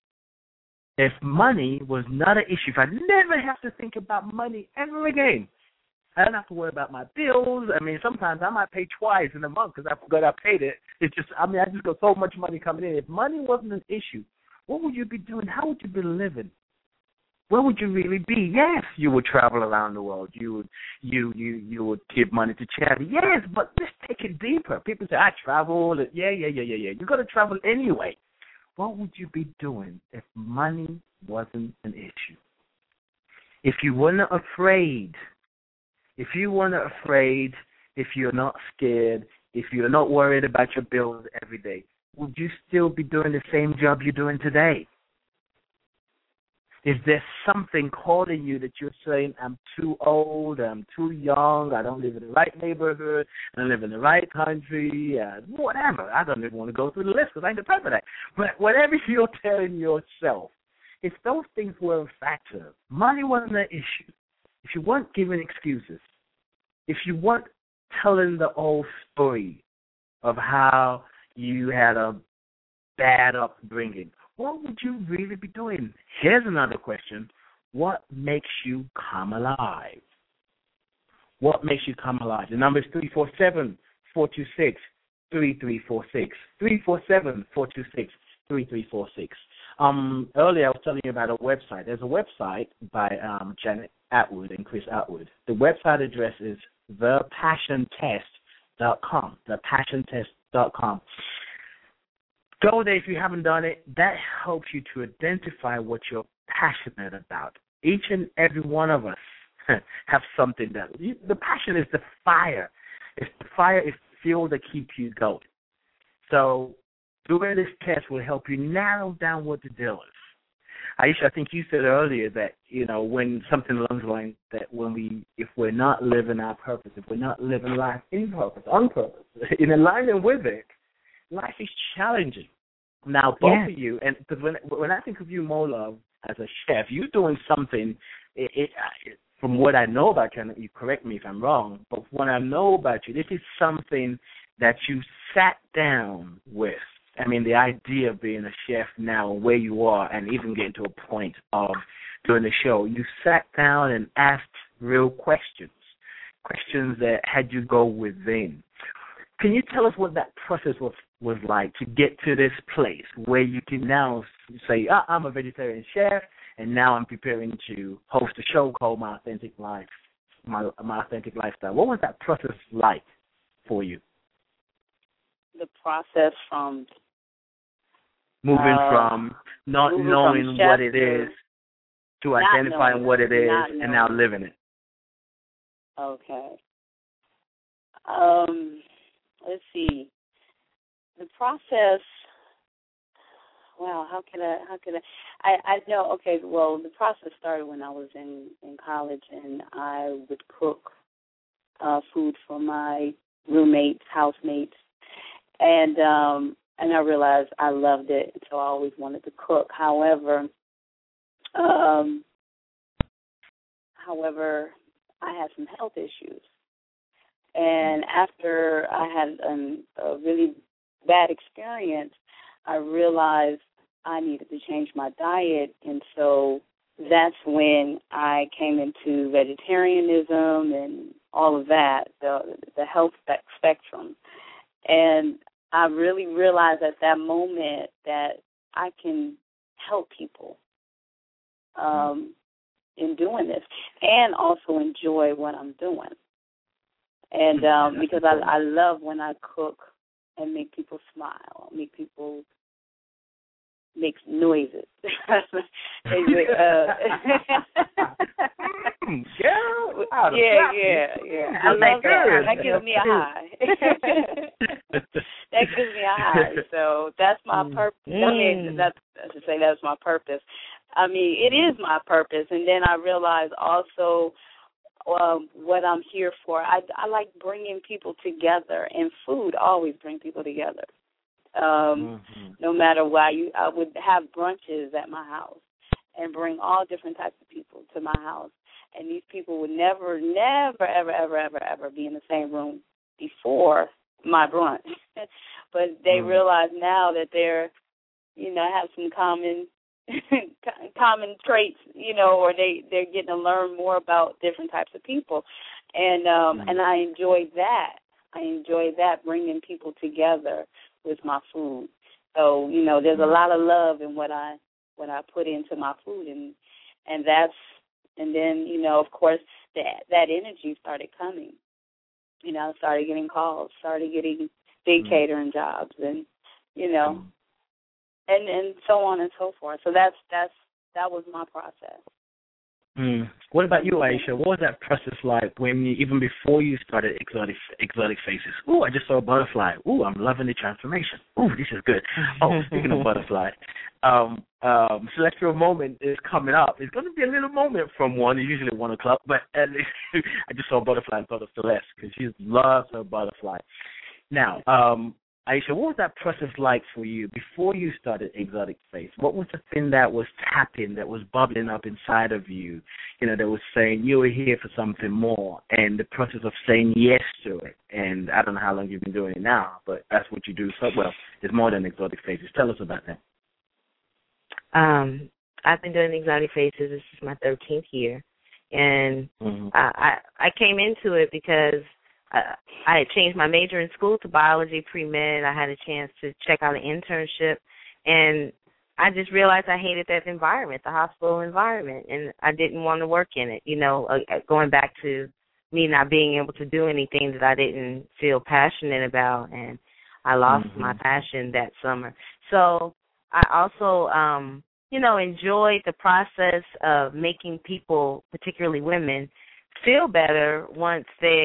J: If money was not an issue, if I never have to think about money ever again, I don't have to worry about my bills. I mean, sometimes I might pay twice in a month because I forgot I paid it. It's just, I just got so much money coming in. If money wasn't an issue, what would you be doing? How would you be living? Where would you really be? Yes, you would travel around the world. You would give money to charity. Yes, but let's take it deeper. People say, I travel. Yeah. You're going to travel anyway. What would you be doing if money wasn't an issue? If you weren't afraid, if you're not scared, if you're not worried about your bills every day, would you still be doing the same job you're doing today? Is there something calling you that you're saying, I'm too old, I'm too young, I don't live in the right neighborhood, I don't live in the right country, whatever. I don't even want to go through the list because I ain't the type of that. But whatever you're telling yourself, if those things were a factor, money wasn't an issue. If you weren't giving excuses, if you weren't telling the old story of how you had a bad upbringing, what would you really be doing? Here's another question. What makes you come alive? What makes you come alive? The number is 347-426-3346. 347-426-3346. Earlier I was telling you about a website. There's a website by Janet Atwood and Chris Atwood. The website address is thepassiontest.com. Thepassiontest.com. Go there if you haven't done it. That helps you to identify what you're passionate about. Each and every one of us have something that the passion is the fire. It's the fire, it's the fuel that keeps you going. So doing this test will help you narrow down what the deal is. Aisha, I think you said earlier that, when something along the line that if we're not living our purpose, if we're not living life in purpose, on purpose, in alignment with it, life is challenging. Now, both of you, and because when I think of you, Mo-Love, as a chef, you're doing something, from what I know about you, and you correct me if I'm wrong, but what I know about you, this is something that you sat down with. I mean, the idea of being a chef now, where you are, and even getting to a point of doing the show, you sat down and asked real questions that had you go within. Can you tell us what that process was like to get to this place where you can now say, I'm a vegetarian chef, and now I'm preparing to host a show called My Authentic Life, My Authentic Lifestyle. What was that process like for you?
L: The process from
J: moving from not knowing what it is to identifying what it is and now living it.
L: Okay. Let's see. The process. Wow, how could I know? Okay, well, the process started when I was in college, and I would cook food for my roommates, housemates, and I realized I loved it, so I always wanted to cook. However, I had some health issues. And after I had a really bad experience, I realized I needed to change my diet. And so that's when I came into vegetarianism and all of that, the health spectrum. And I really realized at that moment that I can help people in doing this and also enjoy what I'm doing. And because I love when I cook and make people smile, make people make noises. Yeah. I love that. That gives me a high. That gives me a high. So that's my purpose. I mean, I should say that's my purpose. I mean, it is my purpose. And then I realized also what I'm here for. I like bringing people together, and food always brings people together. No matter what, I would have brunches at my house and bring all different types of people to my house. And these people would never, ever be in the same room before my brunch. But they realize now that they're, have some common traits, or they're getting to learn more about different types of people. And I enjoy that. I enjoy that, bringing people together with my food. So, there's a lot of love in what I put into my food, and then, of course, that energy started coming. I started getting calls, started getting big catering jobs, and, and so on and so forth. So that was my process.
J: What about you, Aisha? What was that process like when even before you started Exotic Faces? Ooh, I just saw a butterfly. Ooh, I'm loving the transformation. Ooh, this is good. Oh, speaking of butterfly, Celestial Moment is coming up. It's going to be a little moment from one. It's usually 1 o'clock, but at least I just saw a butterfly and thought of Celeste because she loves her butterfly. Now, Aisha, what was that process like for you before you started Exotic Face? What was the thing that was tapping, that was bubbling up inside of you, that was saying you were here for something more, and the process of saying yes to it? And I don't know how long you've been doing it now, but that's what you do so well. It's more than Exotic Faces. Tell us about that.
M: I've been doing Exotic Faces. This is my 13th year, and I came into it because I had changed my major in school to biology pre-med. I had a chance to check out an internship, and I just realized I hated that environment, the hospital environment, and I didn't want to work in it, going back to me not being able to do anything that I didn't feel passionate about, and I lost my passion that summer. So I also, enjoyed the process of making people, particularly women, feel better once they,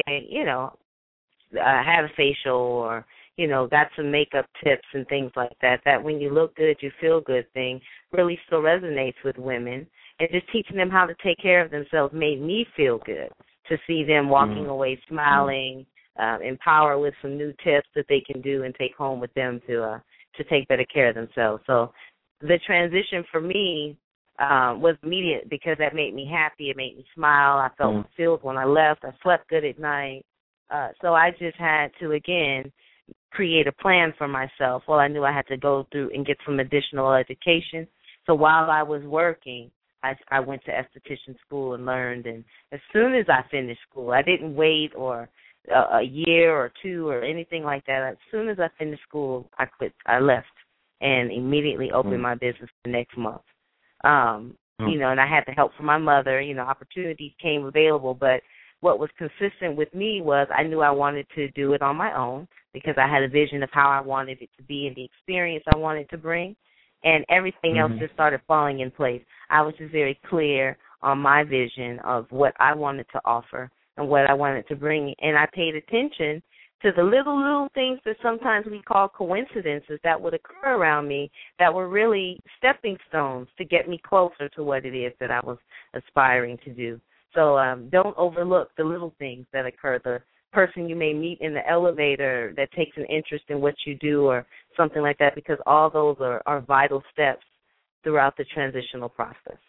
M: had a facial or, got some makeup tips and things like that, that when you look good, you feel good thing really still resonates with women. And just teaching them how to take care of themselves made me feel good to see them walking away smiling, empowered with some new tips that they can do and take home with them to take better care of themselves. So the transition for me was immediate because that made me happy. It made me smile. I felt fulfilled when I left. I slept good at night. So I just had to, again, create a plan for myself. Well, I knew I had to go through and get some additional education. So while I was working, I went to esthetician school and learned. And as soon as I finished school, I didn't wait or a year or two or anything like that. As soon as I finished school, I quit. I left and immediately opened my business the next month. And I had the help from my mother. Opportunities came available, but what was consistent with me was I knew I wanted to do it on my own because I had a vision of how I wanted it to be and the experience I wanted to bring, and everything else just started falling in place. I was just very clear on my vision of what I wanted to offer and what I wanted to bring, and I paid attention to the little things that sometimes we call coincidences that would occur around me that were really stepping stones to get me closer to what it is that I was aspiring to do. So don't overlook the little things that occur, the person you may meet in the elevator that takes an interest in what you do or something like that, because all those are vital steps throughout the transitional process.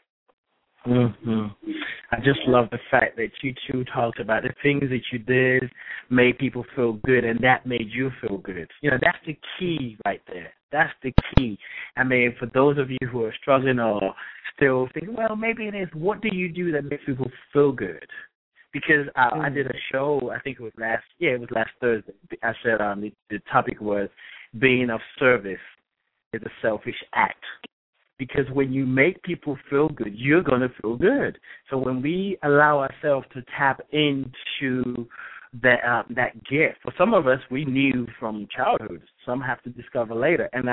J: I just love the fact that you two talked about the things that you did made people feel good, and that made you feel good. That's the key right there. That's the key. I mean, for those of you who are struggling or still thinking, well, maybe it is, what do you do that makes people feel good? Because I did a show, I think it was last Thursday. I said the topic was being of service is a selfish act. Because when you make people feel good, you're going to feel good. So when we allow ourselves to tap into that gift, for some of us, we knew from childhood. Some have to discover later. And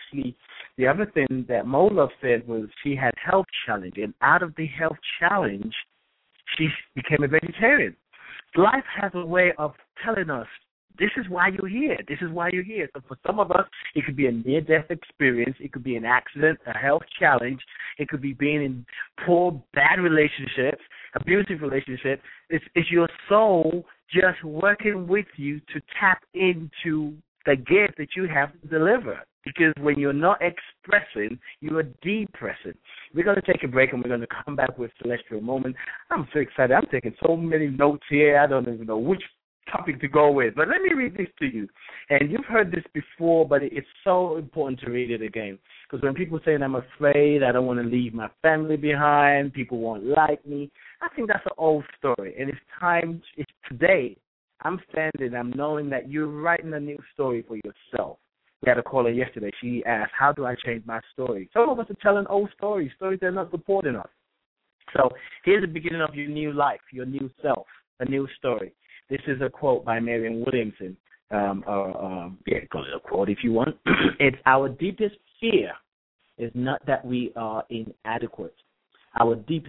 J: the other thing that Mola said was she had health challenge. And out of the health challenge, she became a vegetarian. Life has a way of telling us, this is why you're here. This is why you're here. So for some of us, it could be a near-death experience. It could be an accident, a health challenge. It could be being in poor, bad relationships, abusive relationships. It's your soul just working with you to tap into the gift that you have to deliver. Because when you're not expressing, you are depressing. We're going to take a break, and we're going to come back with Celestial Moment. I'm so excited. I'm taking so many notes here. I don't even know which topic to go with. But let me read this to you. And you've heard this before, but it's so important to read it again. Because when people say, I'm afraid, I don't want to leave my family behind, people won't like me, I think that's an old story. And it's today. I'm standing, I'm knowing that you're writing a new story for yourself. We had a caller yesterday. She asked, how do I change my story? Some of us are telling old stories that are not supporting us. So here's the beginning of your new life, your new self, a new story. This is a quote by Marianne Williamson. Call it a quote if you want. It's our deepest fear is not that we are inadequate. Our deepest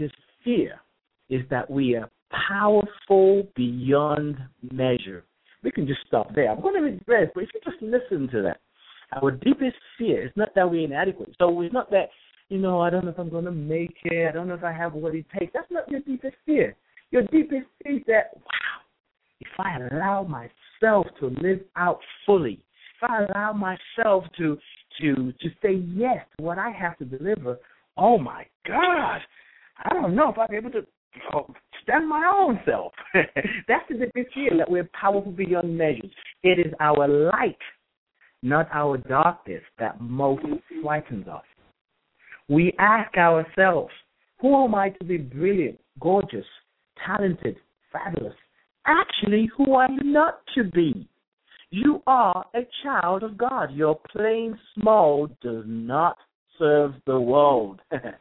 J: fear is that we are powerful beyond measure. We can just stop there. I'm going to regress, but if you just listen to that, our deepest fear is not that we're inadequate. So it's not that, I don't know if I'm going to make it. I don't know if I have what it takes. That's not your deepest fear. Your deepest fear is that, wow, if I allow myself to live out fully, if I allow myself to say yes to what I have to deliver, oh, my God, I don't know if I'll be able to stand my own self. That's the deepest fear, that we're powerful beyond measures. It is our light, not our darkness, that most frightens us. We ask ourselves, who am I to be brilliant, gorgeous, talented, fabulous? Actually, who are you not to be? You are a child of God. Your plain small does not serve the world.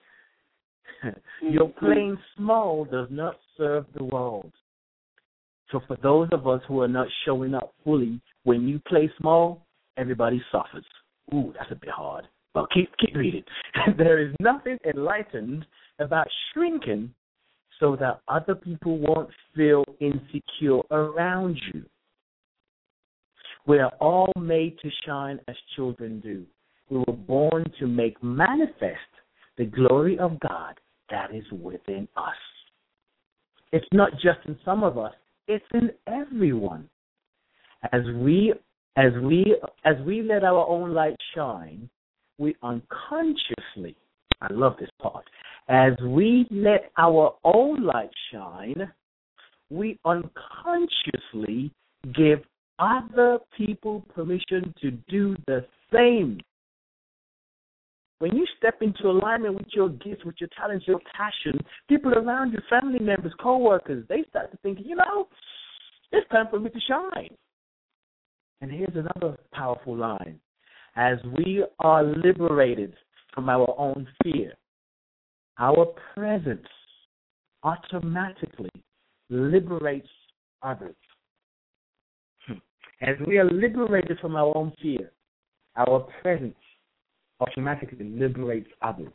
J: Your plain small does not serve the world. So for those of us who are not showing up fully, when you play small, everybody suffers. Ooh, that's a bit hard. But keep reading. There is nothing enlightened about shrinking so that other people won't feel insecure around you. We are all made to shine as children do. We were born to make manifest the glory of God that is within us. It's not just in some of us, it's in everyone. As we let our own light shine, we unconsciously, I love this part, as we let our own light shine, we unconsciously give other people permission to do the same. When you step into alignment with your gifts, with your talents, your passion, people around you, family members, co-workers, they start to think, it's time for me to shine. And here's another powerful line. As we are liberated from our own fear, our presence automatically liberates others. As we are liberated from our own fear, our presence automatically liberates others.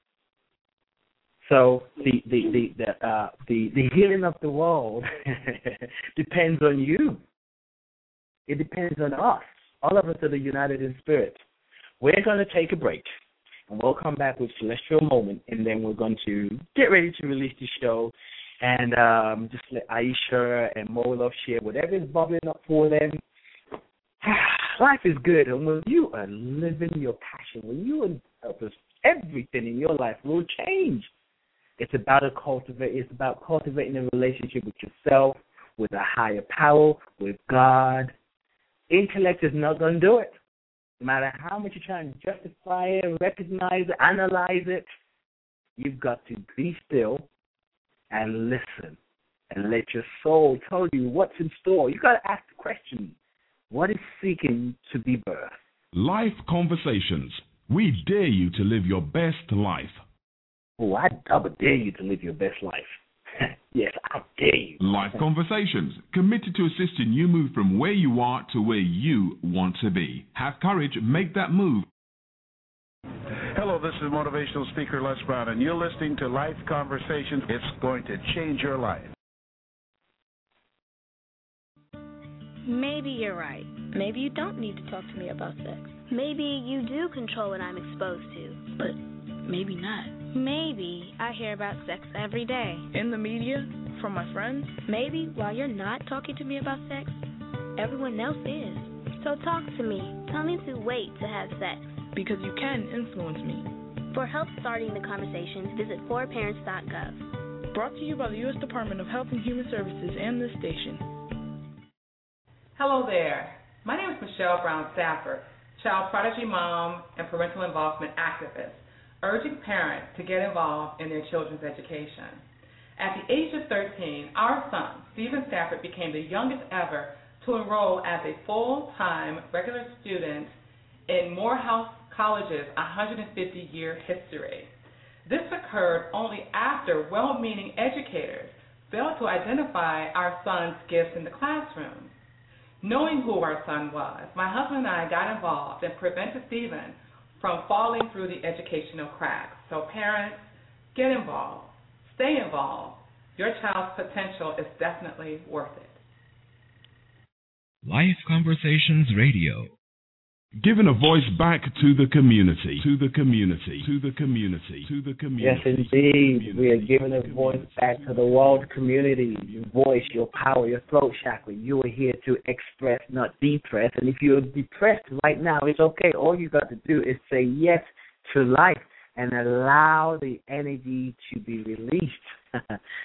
J: So the healing of the world depends on you. It depends on us. All of us are united in spirit. We're going to take a break, and we'll come back with Celestial Moment, and then we're going to get ready to release the show, and just let Aisha and Mo Love share whatever is bubbling up for them. Life is good, and when you are living your passion, when you are in purpose, everything in your life will change. It's about cultivating a relationship with yourself, with a higher power, with God. Intellect is not going to do it. No matter how much you're trying to justify it, recognize it, analyze it, you've got to be still and listen and let your soul tell you what's in store. You've got to ask the question, what is seeking to be birthed?
E: Life Conversations. We dare you to live your best life.
J: Oh, I double dare you to live your best life. Yes, I dare you.
E: Life Conversations, committed to assisting you move from where you are to where you want to be. Have courage, make that move.
B: Hello, this is motivational speaker Les Brown, and you're listening to Life Conversations. It's going to change your life.
K: Maybe you're right. Maybe you don't need to talk to me about sex.
N: Maybe you do control what I'm exposed to.
K: But maybe not. Maybe I hear about sex every day.
R: In the media? From my friends?
K: Maybe while you're not talking to me about sex, everyone else is.
N: So talk to me. Tell me to wait to have sex.
R: Because you can influence me.
N: For help starting the conversations, visit forparents.gov.
R: Brought to you by the U.S. Department of Health and Human Services and this station.
S: Hello there. My name is Michelle Brown Stafford, child prodigy mom and parental involvement activist, urging parents to get involved in their children's education. At the age of 13, our son, Stephen Stafford, became the youngest ever to enroll as a full-time regular student in Morehouse College's 150-year history. This occurred only after well-meaning educators failed to identify our son's gifts in the classroom. Knowing who our son was, my husband and I got involved and prevented Stephen from falling through the educational cracks. So parents, get involved. Stay involved. Your child's potential is definitely worth it.
H: Life Conversations Radio.
E: Giving a voice back to the community, to the community, to the community, to the community.
J: Yes, indeed. We are giving a voice back to the world community. Your voice, your power, your throat chakra. You are here to express, not depress. And if you're depressed right now, it's okay. All you got to do is say yes to life and allow the energy to be released.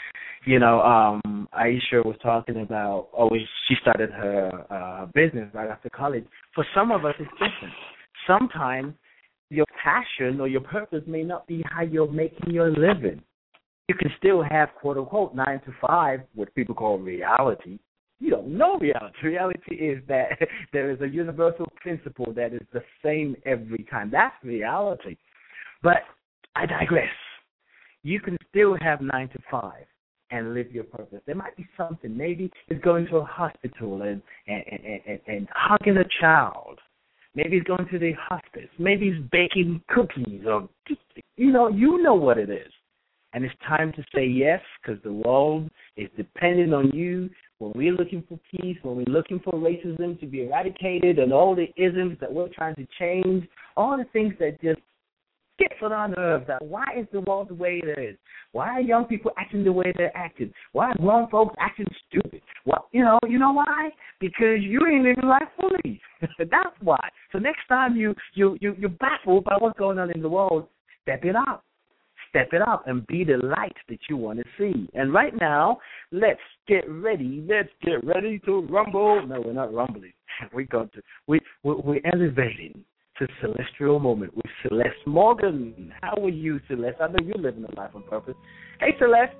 J: Aisha was talking about, she started her business right after college. For some of us, it's different. Sometimes your passion or your purpose may not be how you're making your living. You can still have, quote unquote, 9 to 5, what people call reality. You don't know reality. Reality is that there is a universal principle that is the same every time. That's reality. But I digress. You can still have 9 to 5. And live your purpose. There might be something. Maybe it's going to a hospital and hugging a child. Maybe it's going to the hospice. Maybe it's baking cookies or you know what it is. And it's time to say yes, because the world is depending on you. When we're looking for peace, when we're looking for racism to be eradicated and all the isms that we're trying to change, all the things that just gets on our nerves. That why is the world the way it is? Why are young people acting the way they're acting? Why are grown folks acting stupid? Well, you know why? Because you ain't living life fully. That's why. So next time you're baffled by what's going on in the world, step it up. Step it up and be the light that you want to see. And right now, let's get ready. Let's get ready to rumble. No, we're not rumbling. We're elevating to Celestial Moment with Celeste Morgan. How are you, Celeste? I know you're living a life on purpose. Hey, Celeste.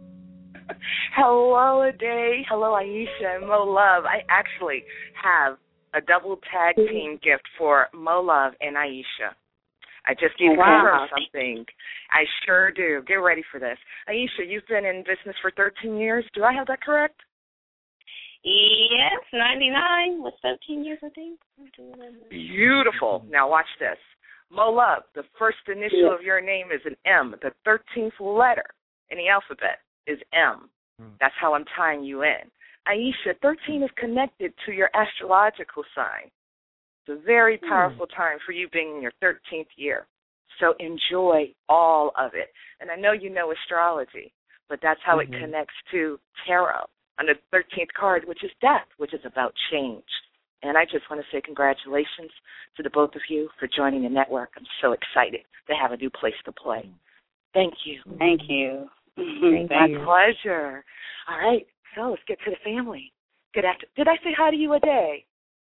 T: Hello, Ade. Hello, Aisha and Mo Love. I actually have a double tag team gift for Mo Love and Aisha. I just need to confirm something. I sure do. Get ready for this. Aisha, you've been in business for 13 years. Do I have that correct?
U: Yes, 99 was 13 years, I think.
T: Beautiful. Now watch this. Mo Love, the first initial of your name is an M. The 13th letter in the alphabet is M. That's how I'm tying you in. Aisha, 13 is connected to your astrological sign. It's a very powerful time for you being in your 13th year. So enjoy all of it. And I know you know astrology, but that's how it connects to tarot. On the 13th card, which is death, which is about change. And I just want to say congratulations to the both of you for joining the network. I'm so excited to have a new place to play. Thank you.
U: Thank you.
T: My pleasure. All right, so let's get to the family. Good afternoon. Did I say hi to you, Ade?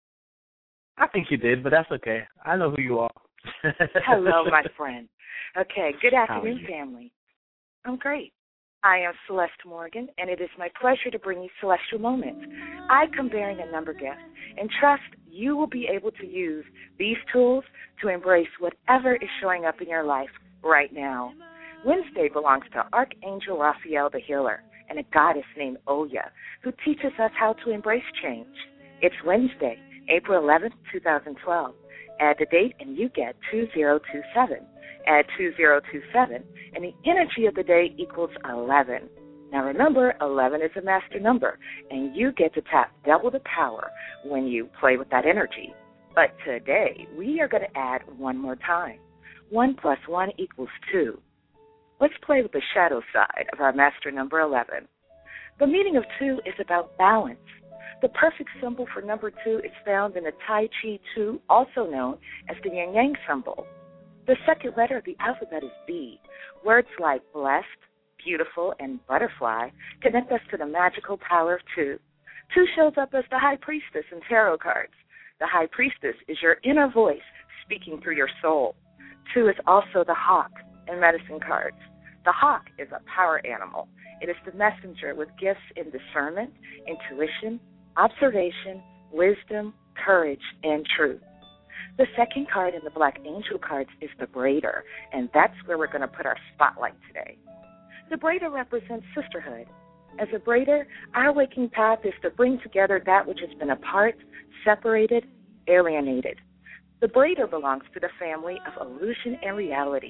J: I think you did, but that's okay. I know who you are.
T: Hello, my friend. Okay, good afternoon, family. I'm great. I am Celeste Morgan, and it is my pleasure to bring you Celestial Moments. I come bearing a number gift and trust you will be able to use these tools to embrace whatever is showing up in your life right now. Wednesday belongs to Archangel Raphael the Healer and a goddess named Oya, who teaches us how to embrace change. It's Wednesday, April 11th, 2012. Add the date and you get 2027. Add 2027, and the energy of the day equals 11. Now remember, 11 is a master number, and you get to tap double the power when you play with that energy. But today, we are going to add one more time. 1 plus 1 equals 2. Let's play with the shadow side of our master number 11. The meaning of 2 is about balance. The perfect symbol for number 2 is found in the Tai Chi 2, also known as the Yin Yang symbol. The second letter of the alphabet is B. Words like blessed, beautiful, and butterfly connect us to the magical power of 2. 2 shows up as the High Priestess in tarot cards. The High Priestess is your inner voice speaking through your soul. 2 is also the hawk in medicine cards. The hawk is a power animal. It is the messenger with gifts in discernment, intuition, observation, wisdom, courage, and truth. The second card in the Black Angel cards is the Braider, and that's where we're going to put our spotlight today. The Braider represents sisterhood. As a Braider, our waking path is to bring together that which has been apart, separated, alienated. The Braider belongs to the family of illusion and reality.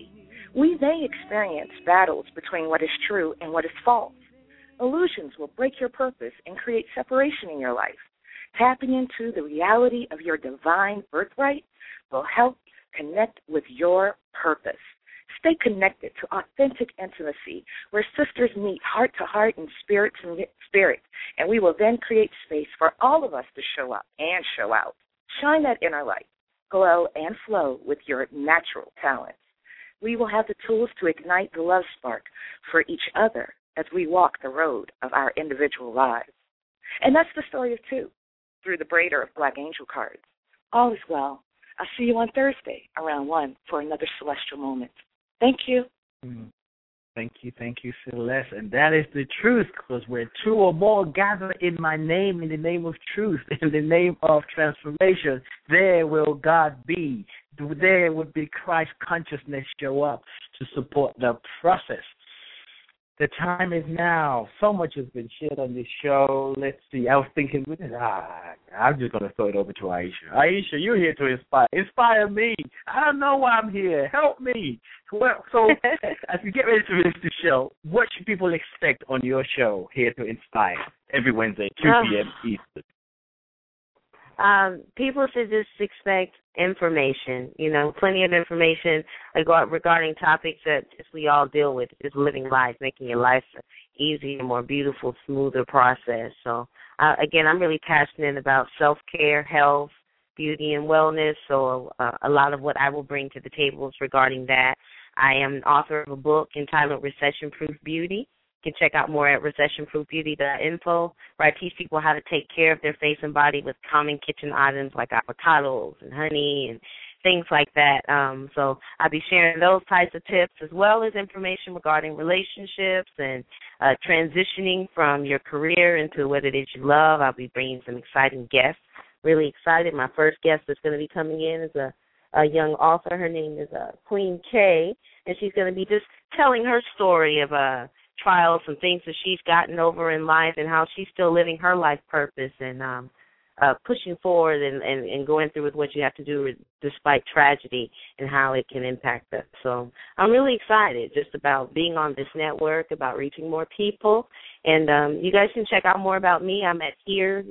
T: We may experience battles between what is true and what is false. Illusions will break your purpose and create separation in your life. Tapping into the reality of your divine birthright will help connect with your purpose. Stay connected to authentic intimacy where sisters meet heart to heart and spirit to spirit, and we will then create space for all of us to show up and show out. Shine that inner light, glow and flow with your natural talents. We will have the tools to ignite the love spark for each other as we walk the road of our individual lives. And that's the story of two, through the braider of Black Angel cards. All is well. I'll see you on Thursday around 1 for another celestial moment. Thank you.
F: Thank you, Celeste. And that is the truth, because where two or more gather in my name, in the name of truth, in the name of transformation, there will God be. There would be Christ consciousness show up to support the process. The time is now. So much has been shared on this show. Let's see. I was thinking, I'm just going to throw it over to Aisha. Aisha, you're here to inspire. Inspire me. I don't know why I'm here. Help me. Well, so as we get ready to finish the show, what should people expect on your show, Here to Inspire, every Wednesday, 2 p.m. Eastern?
M: People should just expect information, plenty of information regarding topics that just we all deal with, just living life, making your life easier, more beautiful, smoother process. So, again, I'm really passionate about self-care, health, beauty, and wellness, so a lot of what I will bring to the table is regarding that. I am an author of a book entitled Recession-Proof Beauty. You can check out more at recessionproofbeauty.info, where I teach people how to take care of their face and body with common kitchen items like avocados and honey and things like that. So I'll be sharing those types of tips, as well as information regarding relationships and transitioning from your career into what it is you love. I'll be bringing some exciting guests. Really excited. My first guest that's going to be coming in is a young author. Her name is Queen K, and she's going to be just telling her story of trials and things that she's gotten over in life and how she's still living her life purpose and pushing forward and going through with what you have to do despite tragedy and how it can impact us. So I'm really excited just about being on this network, about reaching more people. And you guys can check out more about me. I'm at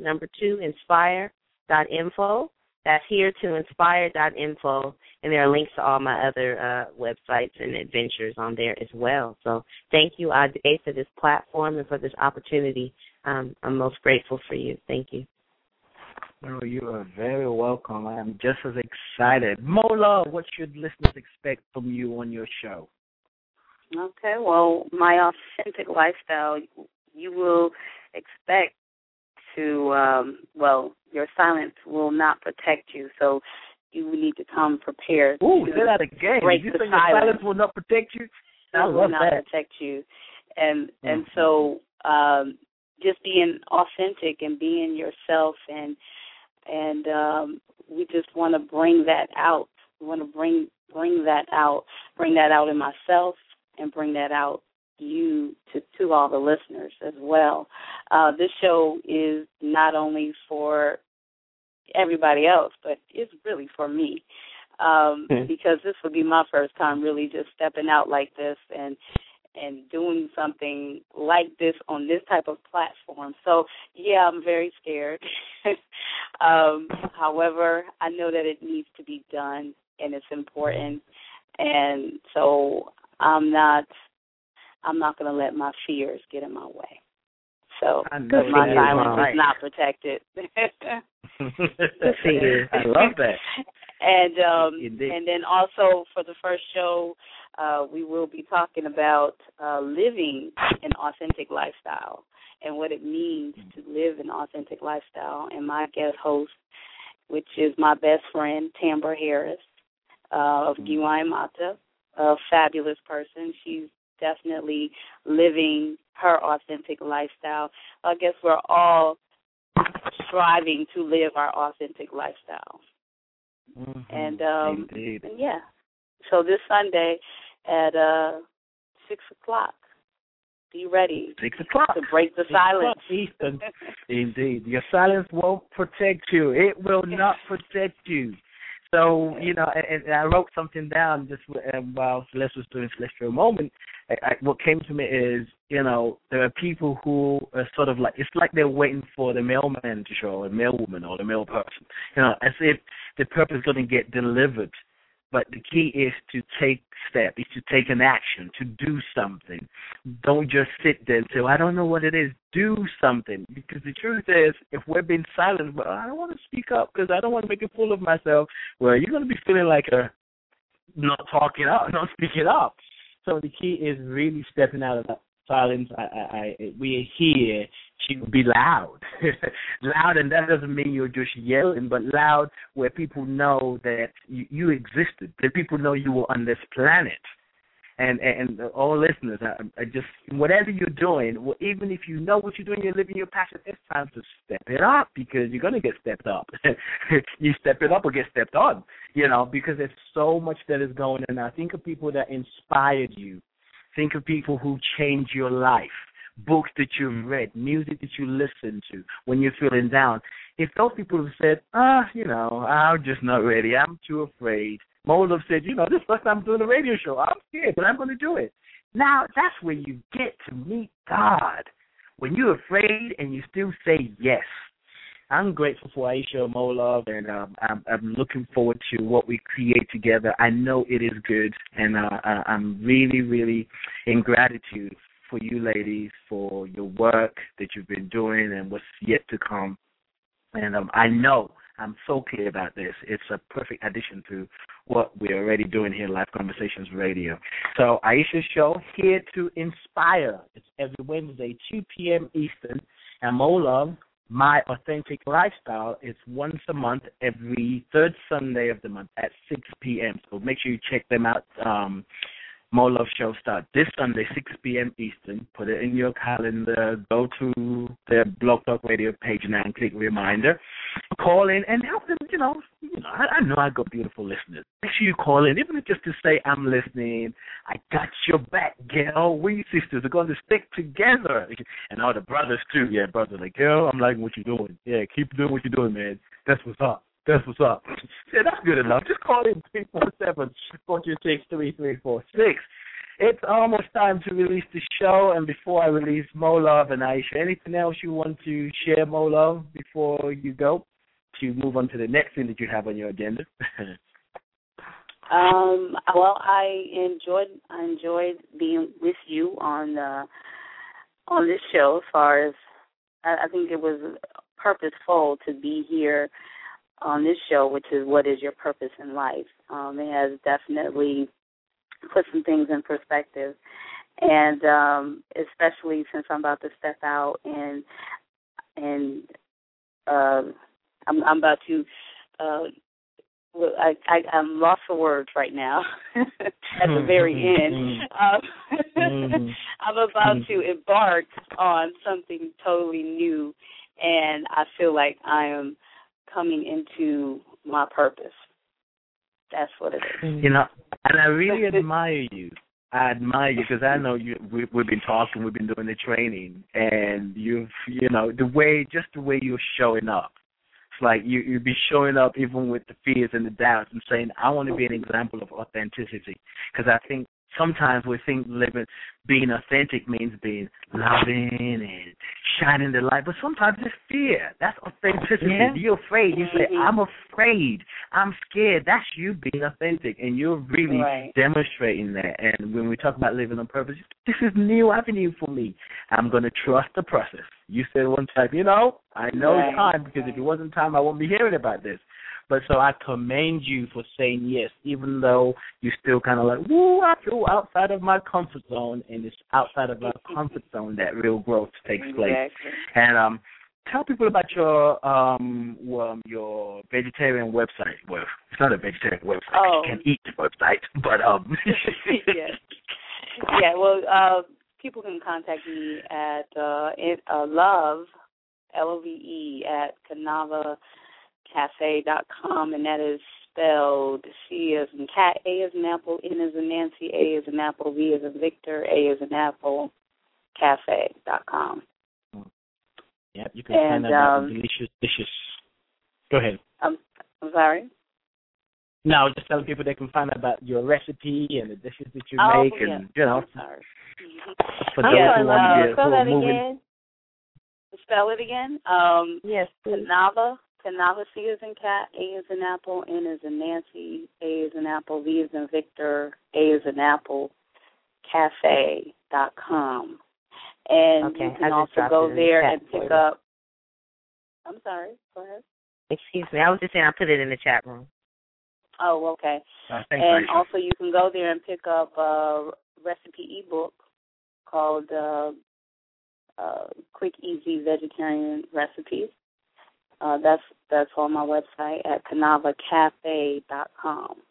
M: inspire.info. That's inspire.info, and there are links to all my other websites and adventures on there as well. So thank you, Ade, for this platform and for this opportunity. I'm most grateful for you. Thank you.
F: Oh, you are very welcome. I am just as excited. Mola, what should listeners expect from you on your show?
L: Okay, well, my authentic lifestyle, you will expect to, your silence will not protect you, so you need to come prepared.
F: Ooh, say that again.
L: Break
F: you
L: the
F: think
L: silence.
F: Your silence will not protect you? I
L: It will
F: love
L: not
F: that.
L: protect you. And so just being authentic and being yourself, and we just want to bring that out. We want to bring that out in myself and bring that out you to all the listeners as well. This show is not only for everybody else, but it's really for me, because this will be my first time really just stepping out like this and doing something like this on this type of platform. So, yeah, I'm very scared. However, I know that it needs to be done, and it's important. And so I'm not going to let my fears get in my way. So, because my silence is not protected.
F: Good for you. I love that.
L: And then also for the first show, we will be talking about living an authentic lifestyle and what it means to live an authentic lifestyle. And my guest host, which is my best friend, Tambra Harris of Giwai Mata, a fabulous person. She's definitely living her authentic lifestyle. I guess we're all striving to live our authentic lifestyle. And yeah, so this Sunday at 6 o'clock, be ready
F: 6 o'clock
L: to break the silence.
F: Eastern. Indeed, your silence won't protect you. It will not protect you.
J: So, and I wrote something down just while Celeste was doing Celestial Moment. What came to me is, there are people who are sort of like, it's like they're waiting for the mailman to show, or the mailwoman, or the mail person, as if the purpose is going to get delivered. But the key is to take steps, is to take an action, to do something. Don't just sit there and say, I don't know what it is. Do something. Because the truth is, if we're being silent, well, I don't want to speak up because I don't want to make a fool of myself, well, you're going to be feeling like not talking up, not speaking up. So the key is really stepping out of that silence. We are here to be loud. Loud, and that doesn't mean you're just yelling, but loud where people know that you existed, that people know you were on this planet. And all listeners, I just, whatever you're doing, even if you know what you're doing, you're living your passion, it's time to step it up because you're going to get stepped up. You step it up or get stepped on, because there's so much that is going on. Now, think of people that inspired you. Think of people who changed your life, books that you've read, music that you listen to when you're feeling down. If those people have said, I'm just not ready, I'm too afraid. Molov said, this is the first time I'm doing a radio show. I'm scared, but I'm going to do it. Now, that's where you get to meet God, when you're afraid and you still say yes. I'm grateful for Aisha Molov, and I'm looking forward to what we create together. I know it is good, and I'm really, really in gratitude for you ladies, for your work that you've been doing and what's yet to come. And I know, I'm so clear about this, it's a perfect addition to what we're already doing here, Live Conversations Radio. So Aisha's show, Here to Inspire. It's every Wednesday, 2 p.m. Eastern. And Molov, My Authentic Lifestyle, is once a month, every third Sunday of the month at 6 p.m. So make sure you check them out. Molov show starts this Sunday, 6 p.m. Eastern. Put it in your calendar. Go to the Blog Talk Radio page now and click reminder. Call in and help them, I know I got beautiful listeners. Make sure you call in, even if just to say, I'm listening. I got your back, girl. We sisters are going to stick together. And all the brothers, too. Yeah, brothers like, girl, I'm liking what you're doing. Yeah, keep doing what you're doing, man. That's what's up. That's what's up. Yeah, that's good enough. Just call in 347-426-3346. It's almost time to release the show, and before I release Molov and Aisha, anything else you want to share, Molov, before you go to move on to the next thing that you have on your agenda?
L: Well, I enjoyed being with you on this show. As far as I think it was purposeful to be here on this show, which is what is your purpose in life. It has definitely put some things in perspective, and especially since I'm about to step out and I'm about to. I'm lost for words right now. At the very end, I'm about to embark on something totally new, and I feel like I am coming into my purpose. That's what it is.
J: And I really admire you. I admire you because I know you. We've been talking, we've been doing the training, and the way you're showing up. It's like you be showing up even with the fears and the doubts and saying, I want to be an example of authenticity, because I think sometimes we think being authentic means being loving and shining the light, but sometimes it's fear. That's authenticity. Yeah. You're afraid. You say, I'm afraid. I'm scared. That's you being authentic, and you're really demonstrating that. And when we talk about living on purpose, this is a new avenue for me. I'm going to trust the process. You said one time, I know it's time, because if it wasn't time, I won't be hearing about this. But so I commend you for saying yes, even though you're still kind of like, woo, I feel outside of my comfort zone, and it's outside of our comfort zone that real growth takes place. Exactly. And tell people about your vegetarian website. Well, it's not a vegetarian website. Oh. You can eat the website, but
L: Yeah. Well, people can contact me at love, LOVE, at KanavaCafe.com, and that is spelled C as in cat, A as in apple, N as in Nancy, A as in apple, V as in Victor, A as in apple, cafe.com.
J: Yep, you can find out delicious. Go ahead.
L: I'm sorry?
F: No, I was just telling people they can find out about your recipe and the dishes that you make,
L: yeah.
F: and you know.
L: Sorry.
F: For those who want to
L: spell that
F: moving.
L: again. Spell it again.
M: Yes, please.
L: Canava, C is in cat, A is in apple, N is in Nancy, A is in apple, V is in Victor, A is in apple, cafe.com. And you can also go there and pick up. I'm sorry, go ahead.
M: Excuse me, I was just saying I put it in the chat room.
L: Oh, okay. And also you can go there and pick up a recipe ebook called Quick, Easy Vegetarian Recipes. That's on my website at canavacafe.com.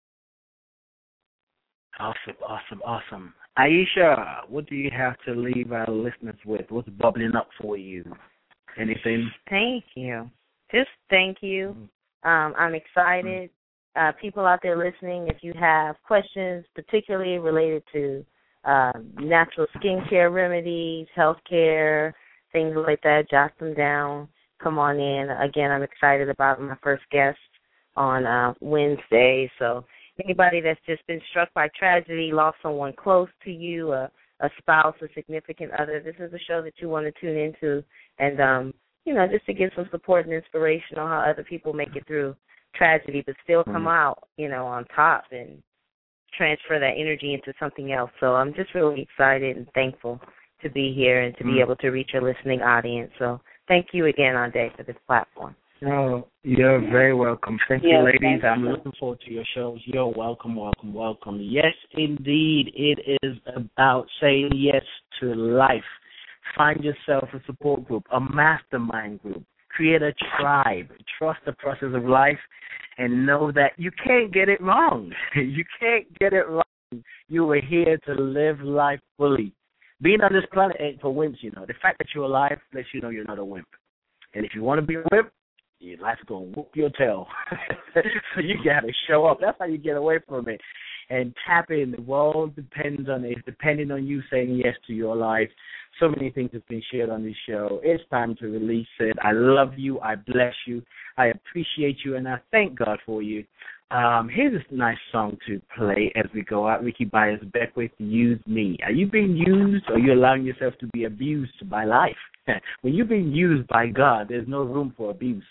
F: Awesome. Aisha, what do you have to leave our listeners with? What's bubbling up for you? Anything?
M: Thank you. Just thank you. I'm excited. People out there listening, if you have questions, particularly related to natural skincare remedies, healthcare, things like that, jot them down. Come on in. Again, I'm excited about my first guest on Wednesday. So anybody that's just been struck by tragedy, lost someone close to you, a spouse, a significant other, this is a show that you want to tune into and, just to give some support and inspiration on how other people make it through tragedy but still come out, on top and transfer that energy into something else. So I'm just really excited and thankful to be here and to be able to reach your listening audience. So thank you again, Ade, for this platform.
F: No, you're very welcome. Thank you, ladies.
L: Thank
F: I'm
L: you.
F: looking forward to your shows. You're welcome. Yes, indeed, it is about saying yes to life. Find yourself a support group, a mastermind group. Create a tribe. Trust the process of life and know that you can't get it wrong. You can't get it wrong. You were here to live life fully. Being on this planet ain't for wimps, The fact that you're alive lets you know you're not a wimp. And if you want to be a wimp, your life's going to whoop your tail. So you got to show up. That's how you get away from it. And tap in. The world depends on it. It's depending on you saying yes to your life. So many things have been shared on this show. It's time to release it. I love you. I bless you. I appreciate you. And I thank God for you. Here's a nice song to play as we go out. Ricky Byers Beckwith, Use Me. Are you being used or are you allowing yourself to be abused by life? When you're being used by God, there's no room for abuse.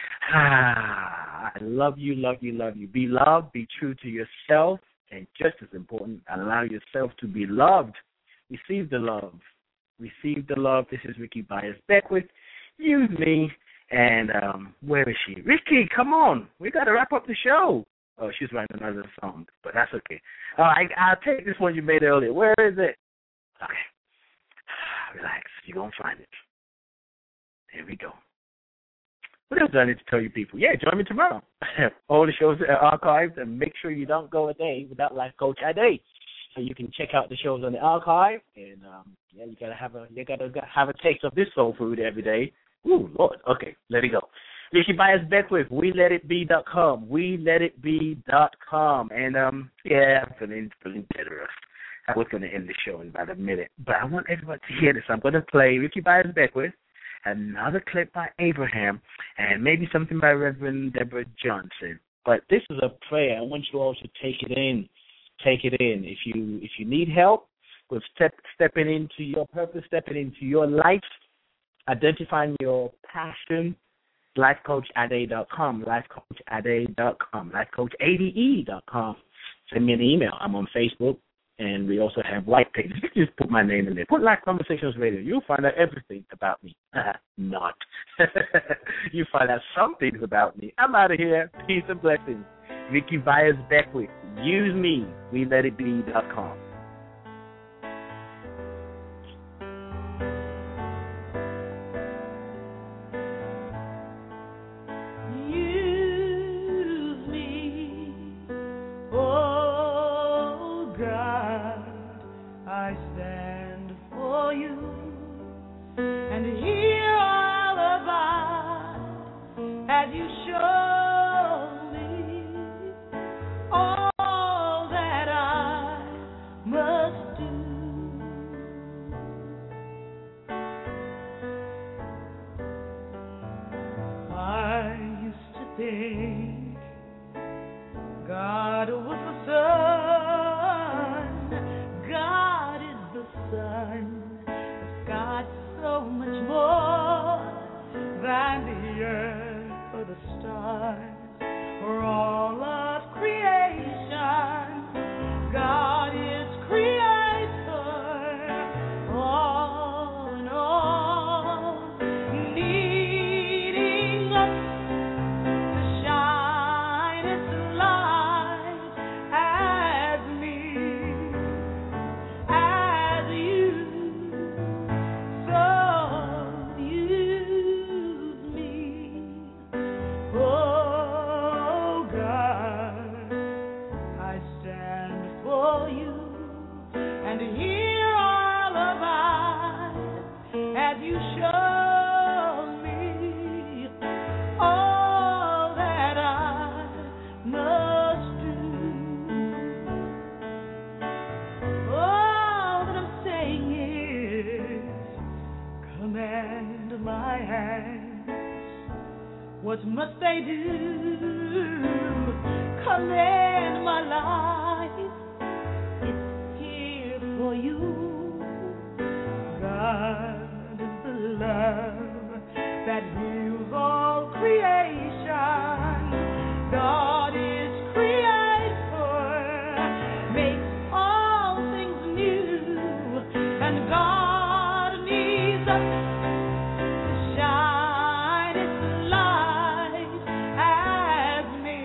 F: I love you. Be loved. Be true to yourself. And just as important, allow yourself to be loved. Receive the love. This is Ricky Byers Beckwith. Use Me. And where is she? Ricky, come on. We got to wrap up the show. Oh, she's writing another song, but that's okay. All right, I'll take this one you made earlier. Where is it? Okay. Relax. You're going to find it. There we go. What else do I need to tell you people? Yeah, join me tomorrow. All the shows are archived, and make sure you don't go a day without Life Coach Ade. So you can check out the shows on the archive, and you gotta have a taste of this soul food every day. Ooh, Lord. Okay, let it go. Ricky Byers Beckwith, WeLetItBe.com. WeLetItBe.com. And I'm feeling better. I was going to end the show in about a minute, but I want everybody to hear this. I'm going to play Ricky Byers Beckwith, another clip by Abraham, and maybe something by Reverend Deborah Johnson. But this is a prayer. I want you all to take it in. Take it in. If you need help with stepping into your purpose, stepping into your life, identifying your passion, lifecoachade.com, lifecoachade.com, lifecoachade.com. Send me an email. I'm on Facebook, and we also have white pages. You can just put my name in there. Put Life Conversations Radio. You'll find out everything about me. Not. You find out some things about me. I'm out of here. Peace and blessings. Ricky Byers Beckwith. Use Me. WeLetItBe.com.
I: God was the Son. God is the Son. God so much more than the earth or the stars or all of creation. God is creator, all in all, needing us to shine His light as me, as you. So use me, oh God. I stand for you and hear all about as you show me all that I must do. All that I'm saying is command my hands. What must they do? Command my life. It's here for you. God is the love that heals all creation. God is creator, makes all things new, and God needs us to shine His light as me,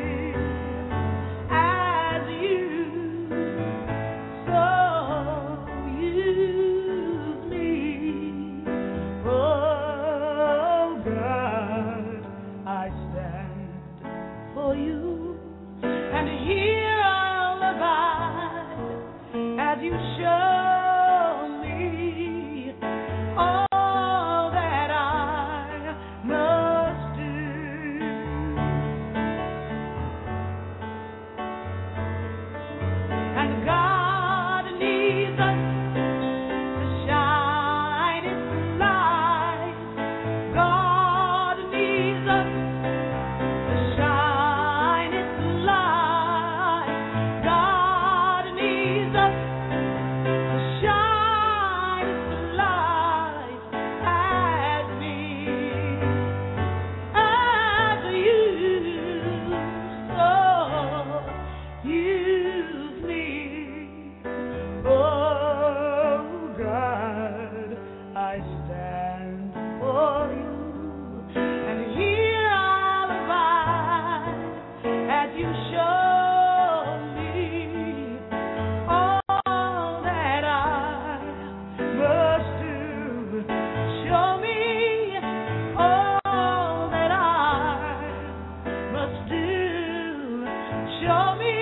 I: as you. So use me, oh God. I stand for you and hear all about as you show me all that I must do. And God needs us to shine His light. God needs us to shine His light. God needs us to shine His light as me, as you. So use me, oh God. I stand for you and hear all about as you show me all that I must do. Show me all that I must do. Show me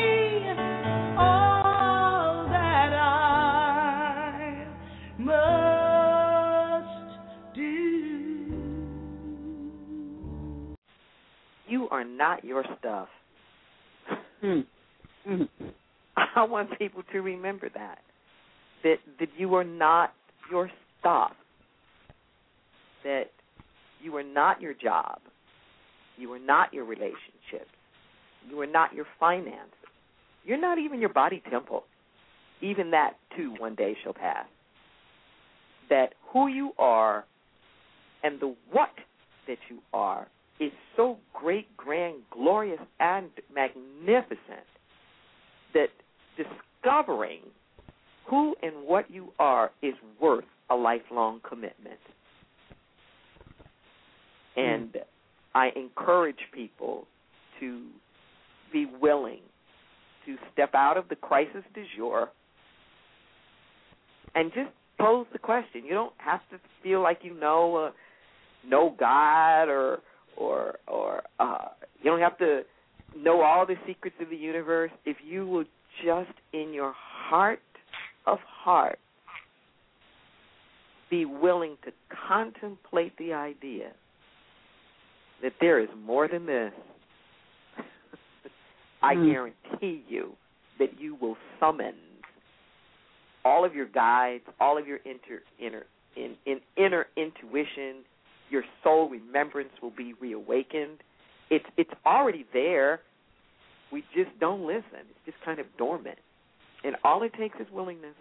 I: all that I must do.
C: You are not your stuff. I want people to remember that you are not your stuff, that you are not your job, you are not your relationships, you are not your finances, you're not even your body temple. Even that, too, one day shall pass. That who you are and the what that you are is so great, grand, glorious, and magnificent that discovering who and what you are is worth a lifelong commitment. And I encourage people to be willing to step out of the crisis du jour and just pose the question. You don't have to feel like you know God or you don't have to know all the secrets of the universe. If you will just in your heart of hearts be willing to contemplate the idea that there is more than this, I guarantee you that you will summon all of your guides, all of your inner intuition. Your soul remembrance will be reawakened. It's already there. We just don't listen. It's just kind of dormant. And all it takes is willingness.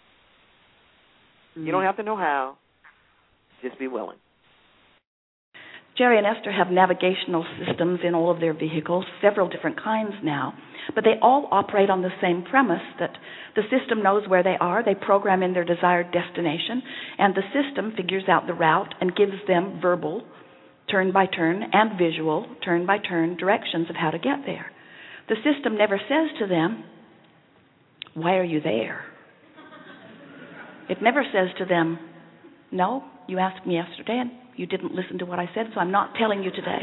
C: You don't have to know how. Just be willing.
G: Jerry and Esther have navigational systems in all of their vehicles, several different kinds now, but they all operate on the same premise that the system knows where they are, they program in their desired destination, and the system figures out the route and gives them verbal, turn-by-turn, and visual, turn-by-turn directions of how to get there. The system never says to them, "Why are you there?" It never says to them, "No, you asked me yesterday and you didn't listen to what I said, so I'm not telling you today."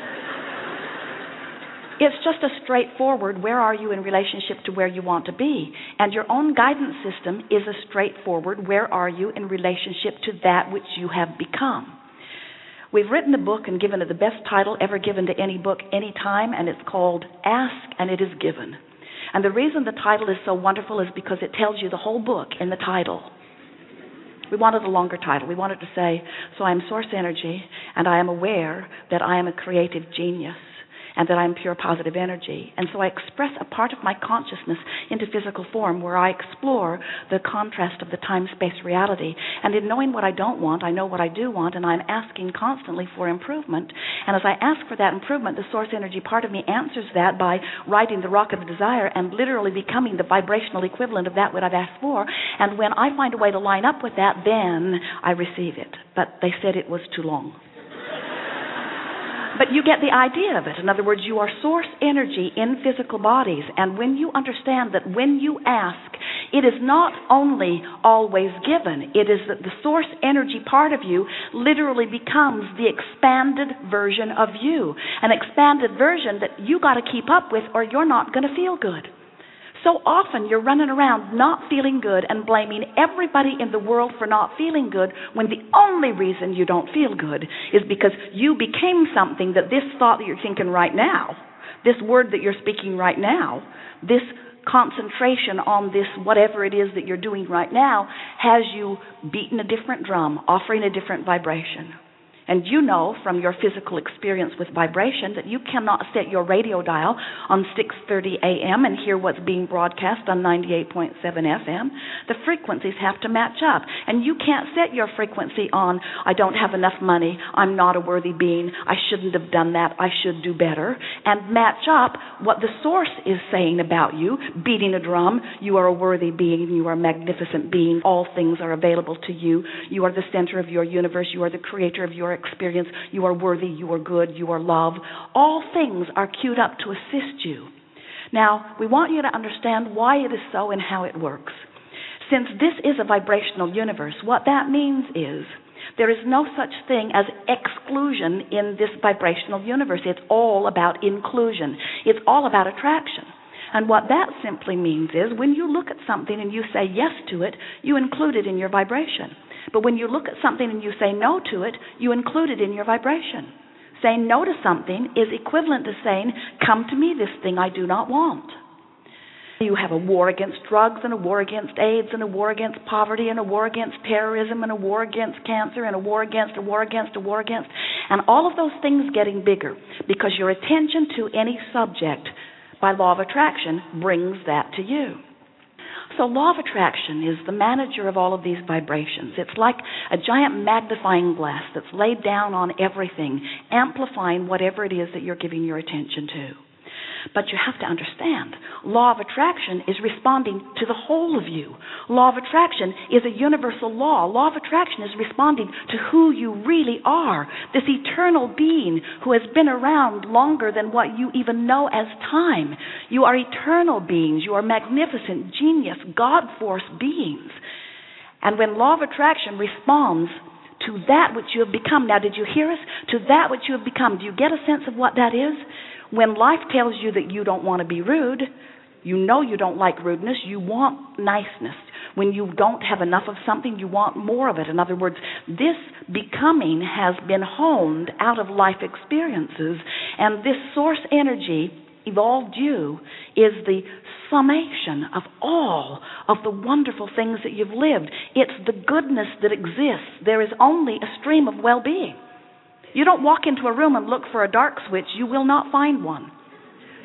G: It's just a straightforward, where are you in relationship to where you want to be? And your own guidance system is a straightforward, where are you in relationship to that which you have become? We've written a book and given it the best title ever given to any book, any time, and it's called Ask and It Is Given. And the reason the title is so wonderful is because it tells you the whole book in the title. We wanted a longer title. We wanted to say, so I am source energy, and I am aware that I am a creative genius, and that I am pure positive energy. And so I express a part of my consciousness into physical form where I explore the contrast of the time-space reality. And in knowing what I don't want, I know what I do want, and I'm asking constantly for improvement. And as I ask for that improvement, the source energy part of me answers that by riding the rock of desire and literally becoming the vibrational equivalent of that what I've asked for. And when I find a way to line up with that, then I receive it. But they said it was too long. But you get the idea of it. In other words, you are source energy in physical bodies. And when you understand that when you ask, it is not only always given, it is that the source energy part of you literally becomes the expanded version of you. An expanded version that you got to keep up with or you're not going to feel good. So often you're running around not feeling good and blaming everybody in the world for not feeling good when the only reason you don't feel good is because you became something that this thought that you're thinking right now, this word that you're speaking right now, this concentration on this whatever it is that you're doing right now has you beating a different drum, offering a different vibration. And you know from your physical experience with vibration that you cannot set your radio dial on 6:30 a.m. and hear what's being broadcast on 98.7 FM. The frequencies have to match up. And you can't set your frequency on, I don't have enough money, I'm not a worthy being, I shouldn't have done that, I should do better, and match up what the source is saying about you, beating a drum, you are a worthy being, you are a magnificent being, all things are available to you, you are the center of your universe, you are the creator of your experience, you are worthy, you are good, you are love. All things are queued up to assist you. Now, we want you to understand why it is so and how it works. Since this is a vibrational universe, what that means is there is no such thing as exclusion in this vibrational universe. It's all about inclusion. It's all about attraction. And what that simply means is when you look at something and you say yes to it, you include it in your vibration. But when you look at something and you say no to it, you include it in your vibration. Saying no to something is equivalent to saying, come to me, this thing I do not want. You have a war against drugs and a war against AIDS and a war against poverty and a war against terrorism and a war against cancer and a war against a war against a war against. And all of those things getting bigger because your attention to any subject by law of attraction brings that to you. So law of attraction is the manager of all of these vibrations. It's like a giant magnifying glass that's laid down on everything, amplifying whatever it is that you're giving your attention to. But you have to understand, law of attraction is responding to the whole of you. Law of attraction is a universal law. Law of attraction is responding to who you really are, this eternal being who has been around longer than what you even know as time. You are eternal beings. You are magnificent, genius, God-force beings. And when law of attraction responds to that which you have become, now did you hear us? To that which you have become, do you get a sense of what that is? When life tells you that you don't want to be rude, you know you don't like rudeness, you want niceness. When you don't have enough of something, you want more of it. In other words, this becoming has been honed out of life experiences, and this source energy, evolved you, is the summation of all of the wonderful things that you've lived. It's the goodness that exists. There is only a stream of well-being. You don't walk into a room and look for a dark switch. You will not find one.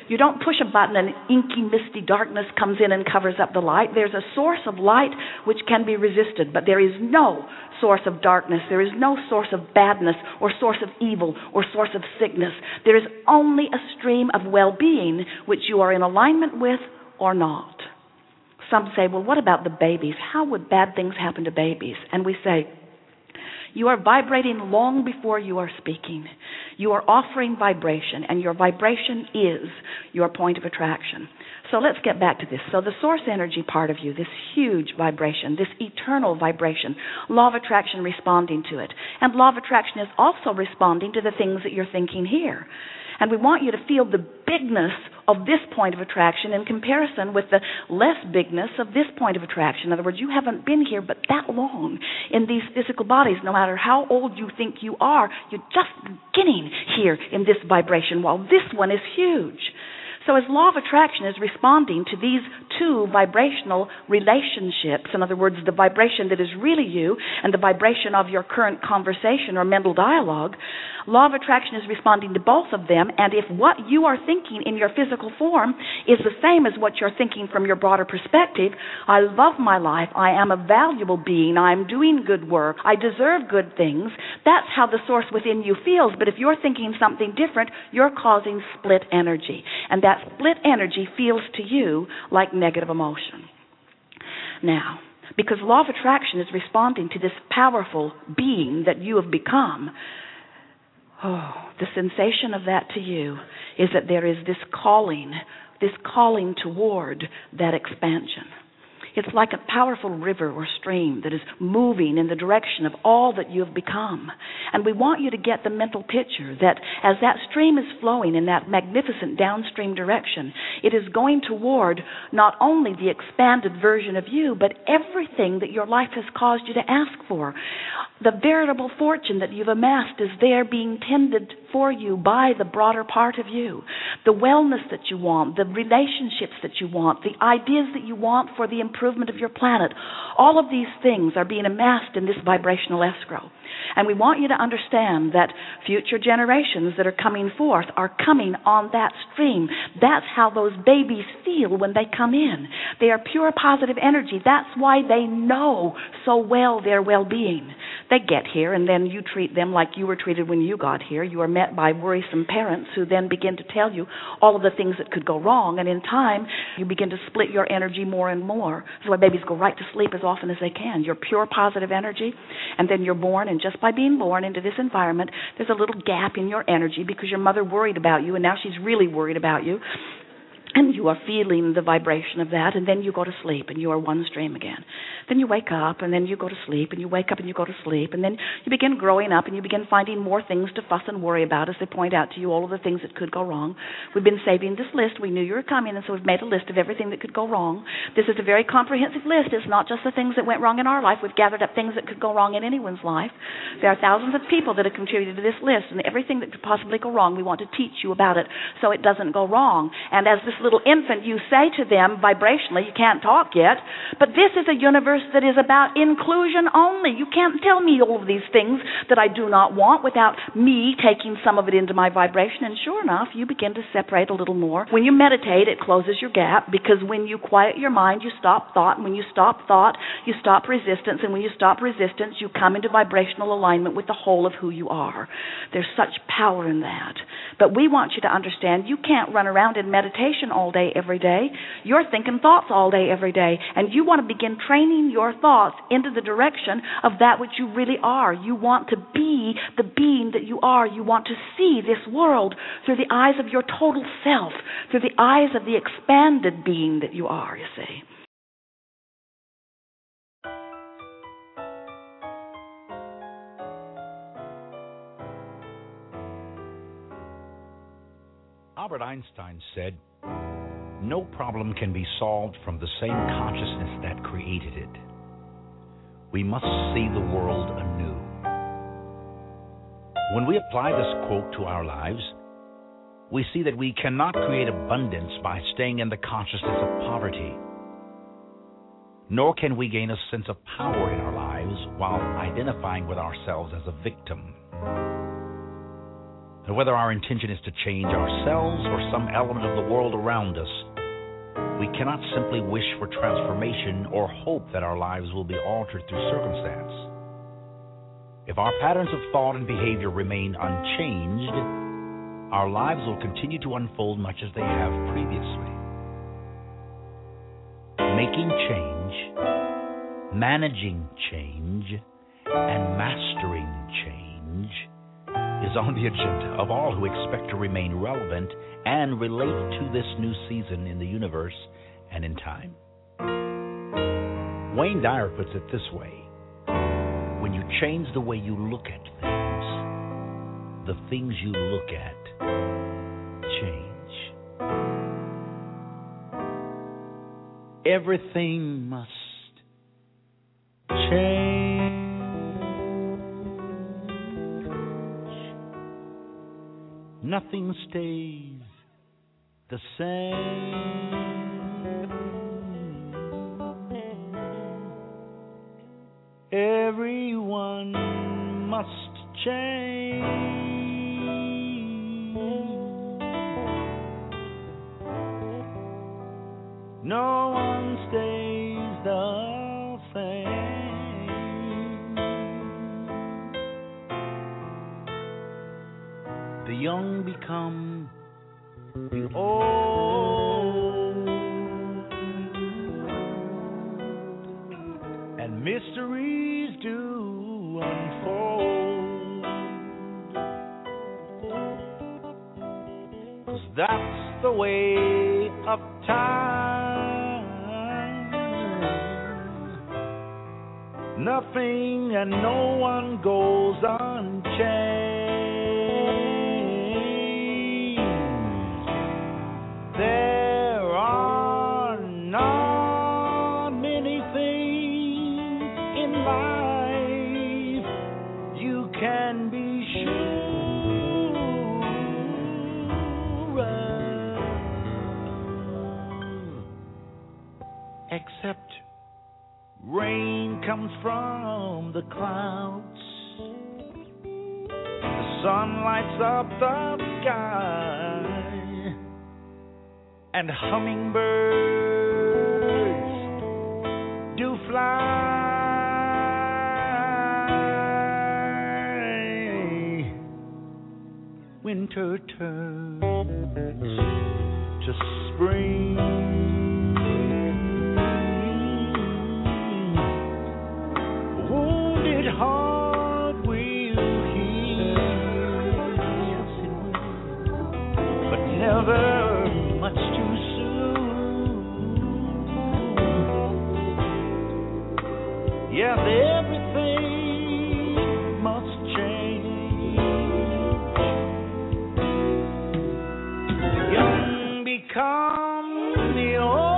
G: You don't push a button and inky, misty darkness comes in and covers up the light. There's a source of light which can be resisted, but there is no source of darkness. There is no source of badness or source of evil or source of sickness. There is only a stream of well-being which you are in alignment with or not. Some say, well, what about the babies? How would bad things happen to babies? And we say, you are vibrating long before you are speaking. You are offering vibration, and your vibration is your point of attraction. So let's get back to this. So the source energy part of you, this huge vibration, this eternal vibration, law of attraction responding to it. And law of attraction is also responding to the things that you're thinking here. And we want you to feel the bigness of this point of attraction in comparison with the less bigness of this point of attraction. In other words, you haven't been here but that long in these physical bodies. No matter how old you think you are, you're just beginning here in this vibration, while this one is huge. So as law of attraction is responding to these two vibrational relationships, in other words, the vibration that is really you and the vibration of your current conversation or mental dialogue, law of attraction is responding to both of them, and if what you are thinking in your physical form is the same as what you're thinking from your broader perspective, I love my life, I am a valuable being, I'm doing good work, I deserve good things, that's how the source within you feels. But if you're thinking something different, you're causing split energy. And that split energy feels to you like negative emotion. Now, because law of attraction is responding to this powerful being that you have become, the sensation of that to you is that there is this calling toward that expansion. It's like a powerful river or stream that is moving in the direction of all that you have become. And we want you to get the mental picture that as that stream is flowing in that magnificent downstream direction, it is going toward not only the expanded version of you, but everything that your life has caused you to ask for. The veritable fortune that you've amassed is there being tended for you by the broader part of you. The wellness that you want, the relationships that you want, the ideas that you want for the improvement of your planet, all of these things are being amassed in this vibrational escrow. And we want you to understand that future generations that are coming forth are coming on that stream. That's how those babies feel when they come in. They are pure positive energy. That's why they know so well their well-being. They get here, and then you treat them like you were treated when you got here. You are met by worrisome parents who then begin to tell you all of the things that could go wrong, and in time, you begin to split your energy more and more. That's why babies go right to sleep as often as they can. You're pure positive energy, and then you're born, and just by being born into this environment, there's a little gap in your energy because your mother worried about you, and now she's really worried about you. And you are feeling the vibration of that, and then you go to sleep, and you are one stream again. Then you wake up, and then you go to sleep, and you wake up, and you go to sleep, and then you begin growing up, and you begin finding more things to fuss and worry about as they point out to you all of the things that could go wrong. We've been saving this list. We knew you were coming, and so we've made a list of everything that could go wrong. This is a very comprehensive list. It's not just the things that went wrong in our life. We've gathered up things that could go wrong in anyone's life. There are thousands of people that have contributed to this list, and everything that could possibly go wrong, we want to teach you about it so it doesn't go wrong. And as this little infant, you say to them vibrationally, you can't talk yet, but this is a universe that is about inclusion only. You can't tell me all of these things that I do not want without me taking some of it into my vibration. And sure enough, you begin to separate a little more. When you meditate, it closes your gap, because when you quiet your mind, you stop thought. And when you stop thought, you stop resistance. And when you stop resistance, you come into vibrational alignment with the whole of who you are. There's such power in that. But we want you to understand you can't run around in meditation all day, every day. You're thinking thoughts all day, every day. And you want to begin training your thoughts into the direction of that which you really are. You want to be the being that you are. You want to see this world through the eyes of your total self, through the eyes of the expanded being that you are, you see.
D: Albert Einstein said, "No problem can be solved from the same consciousness that created it. We must see the world anew." When we apply this quote to our lives, we see that we cannot create abundance by staying in the consciousness of poverty, nor can we gain a sense of power in our lives while identifying with ourselves as a victim. And whether our intention is to change ourselves or some element of the world around us, we cannot simply wish for transformation or hope that our lives will be altered through circumstance. If our patterns of thought and behavior remain unchanged, our lives will continue to unfold much as they have previously. Making change, managing change, and mastering change is on the agenda of all who expect to remain relevant and relate to this new season in the universe and in time. Wayne Dyer puts it this way: when you change the way you look at things, the things you look at change. Everything must change. Nothing stays the same. Everyone must change. No one stays the same. The young become the old, and mysteries do unfold. 'Cause that's the way of time. Nothing and no one goes unchanged. There are not many things in life you can be sure of, except rain comes from the clouds, the sun lights up the sky, and hummingbirds do fly. Winter turns to spring. Heart will heal, but never much too soon. Yes, everything must change. The young become the old.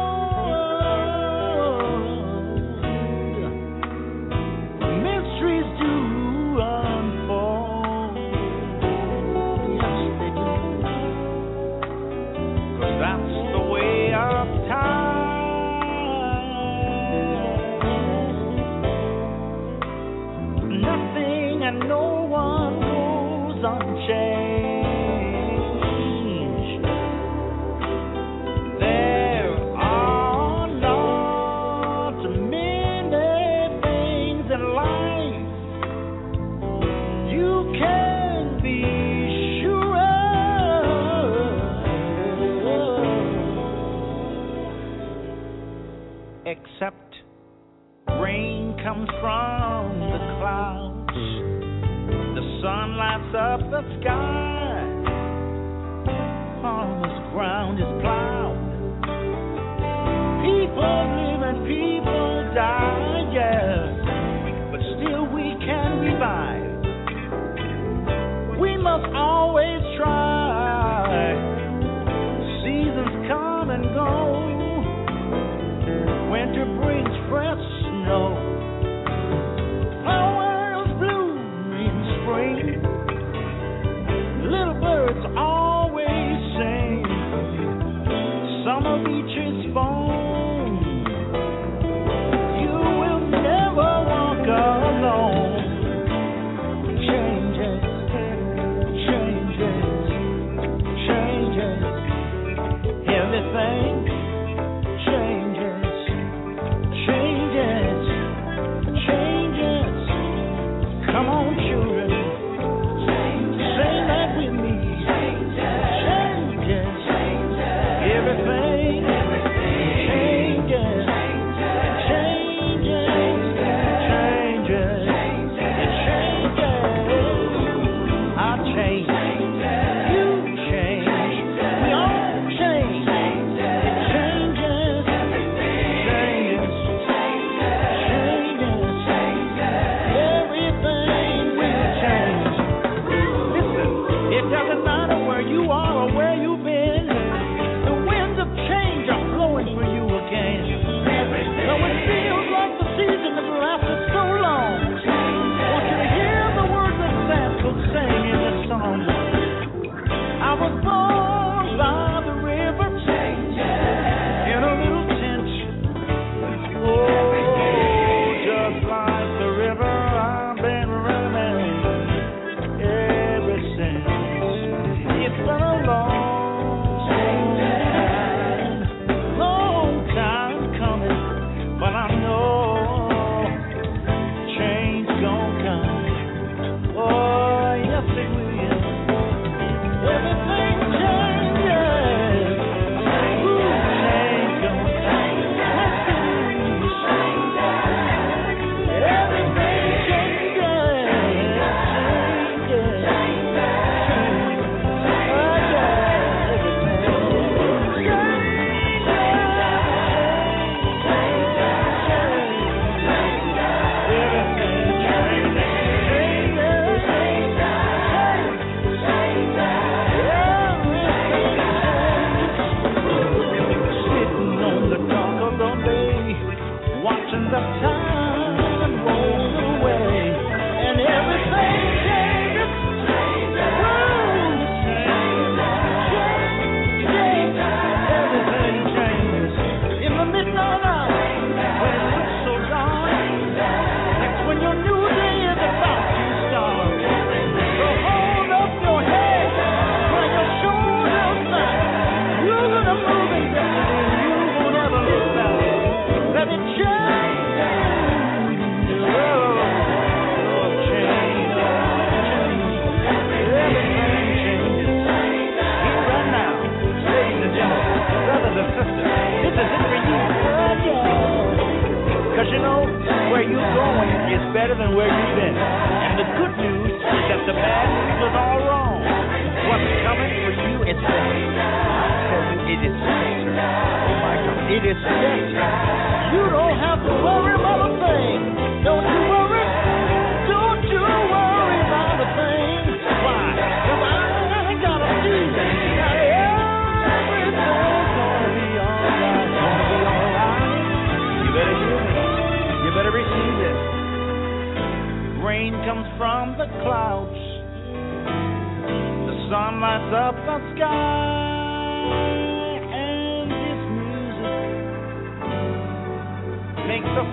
D: Except rain comes from the clouds, the sun lights up the sky, farmer's ground is plowed, people live and people die, yes, but still we can revive. We must always try. Seasons come and go. Winter brings fresh snow. Flowers bloom in spring. Little birds always sing. Summer beaches foam. You will never walk alone. Changes, changes.
I: the midnight hour, when it looks so dark, that's when your new day is about to start. So hold up your head, when your shoulders back, you're gonna move in destiny, you won't ever look back. Let it change. Cause you know, where you're going is better than where you've been. And the good news is that the bad news is all wrong. What's coming for you is better. I tell you, it is better. Oh my God, it is better. You don't have to worry about a thing. Don't you worry. Don't you worry about a thing. Why? Cause I got a feeling that everything's gonna be alright. Gonna be alright. You better hear me. You better receive this. Rain comes from the clouds. The sun lights up the sky. And this music makes us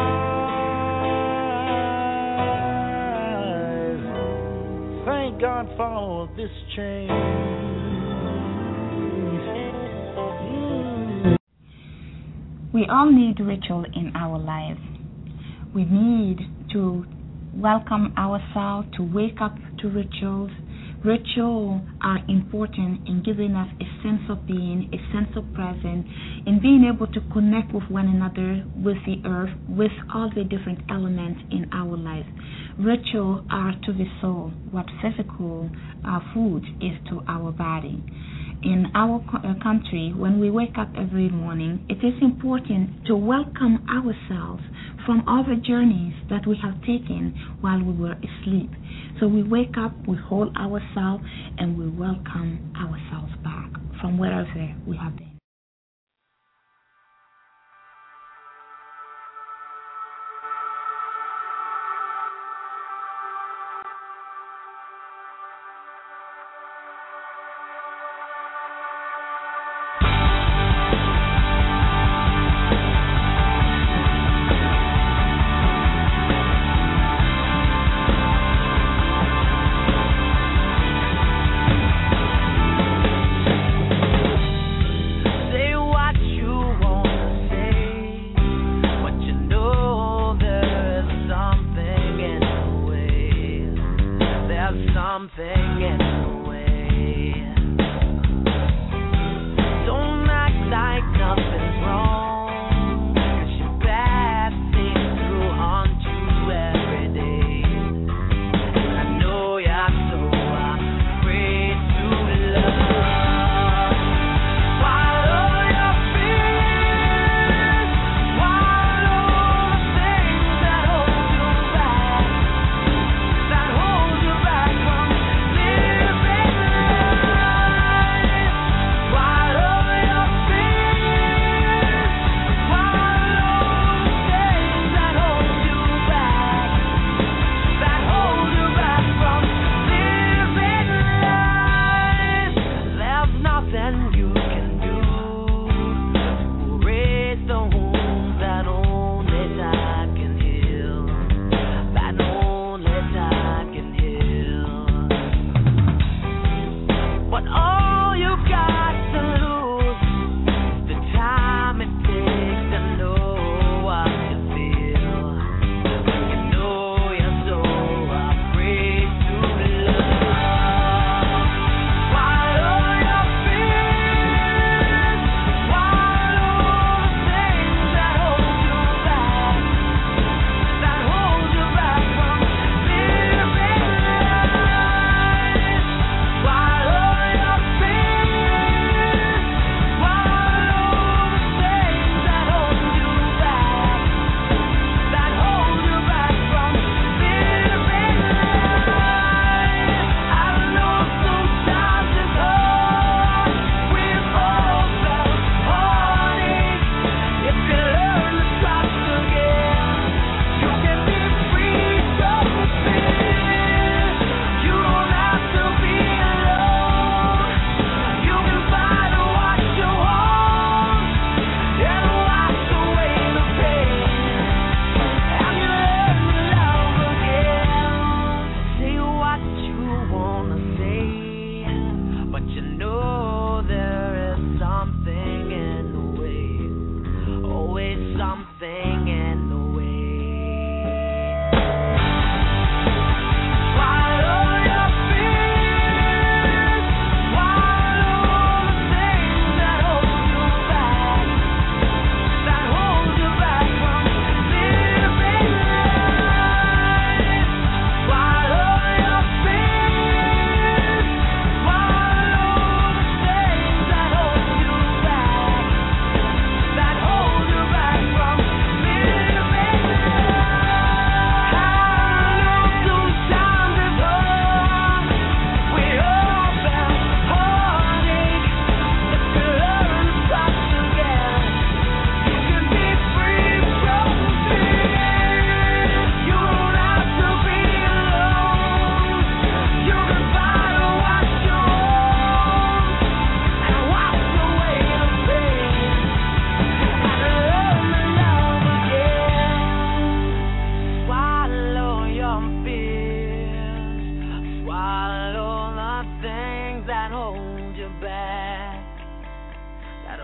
I: thrive. Thank God for this change.
A: We all need ritual in our lives. We need to welcome ourselves, to wake up to rituals. Rituals are important in giving us a sense of being, a sense of presence, in being able to connect with one another, with the earth, with all the different elements in our life. Rituals are to the soul what physical food is to our body. In our country, when we wake up every morning, it is important to welcome ourselves from all the journeys that we have taken while we were asleep. So we wake up, we hold ourselves, and we welcome ourselves back from wherever we have been.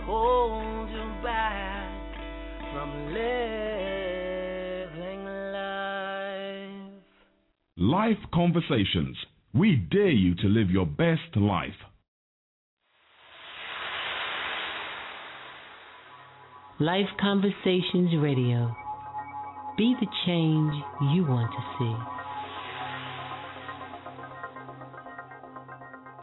I: hold you back from living life.
E: Life Conversations. We dare you to live your best life.
O: Life Conversations Radio. Be the change you want to see.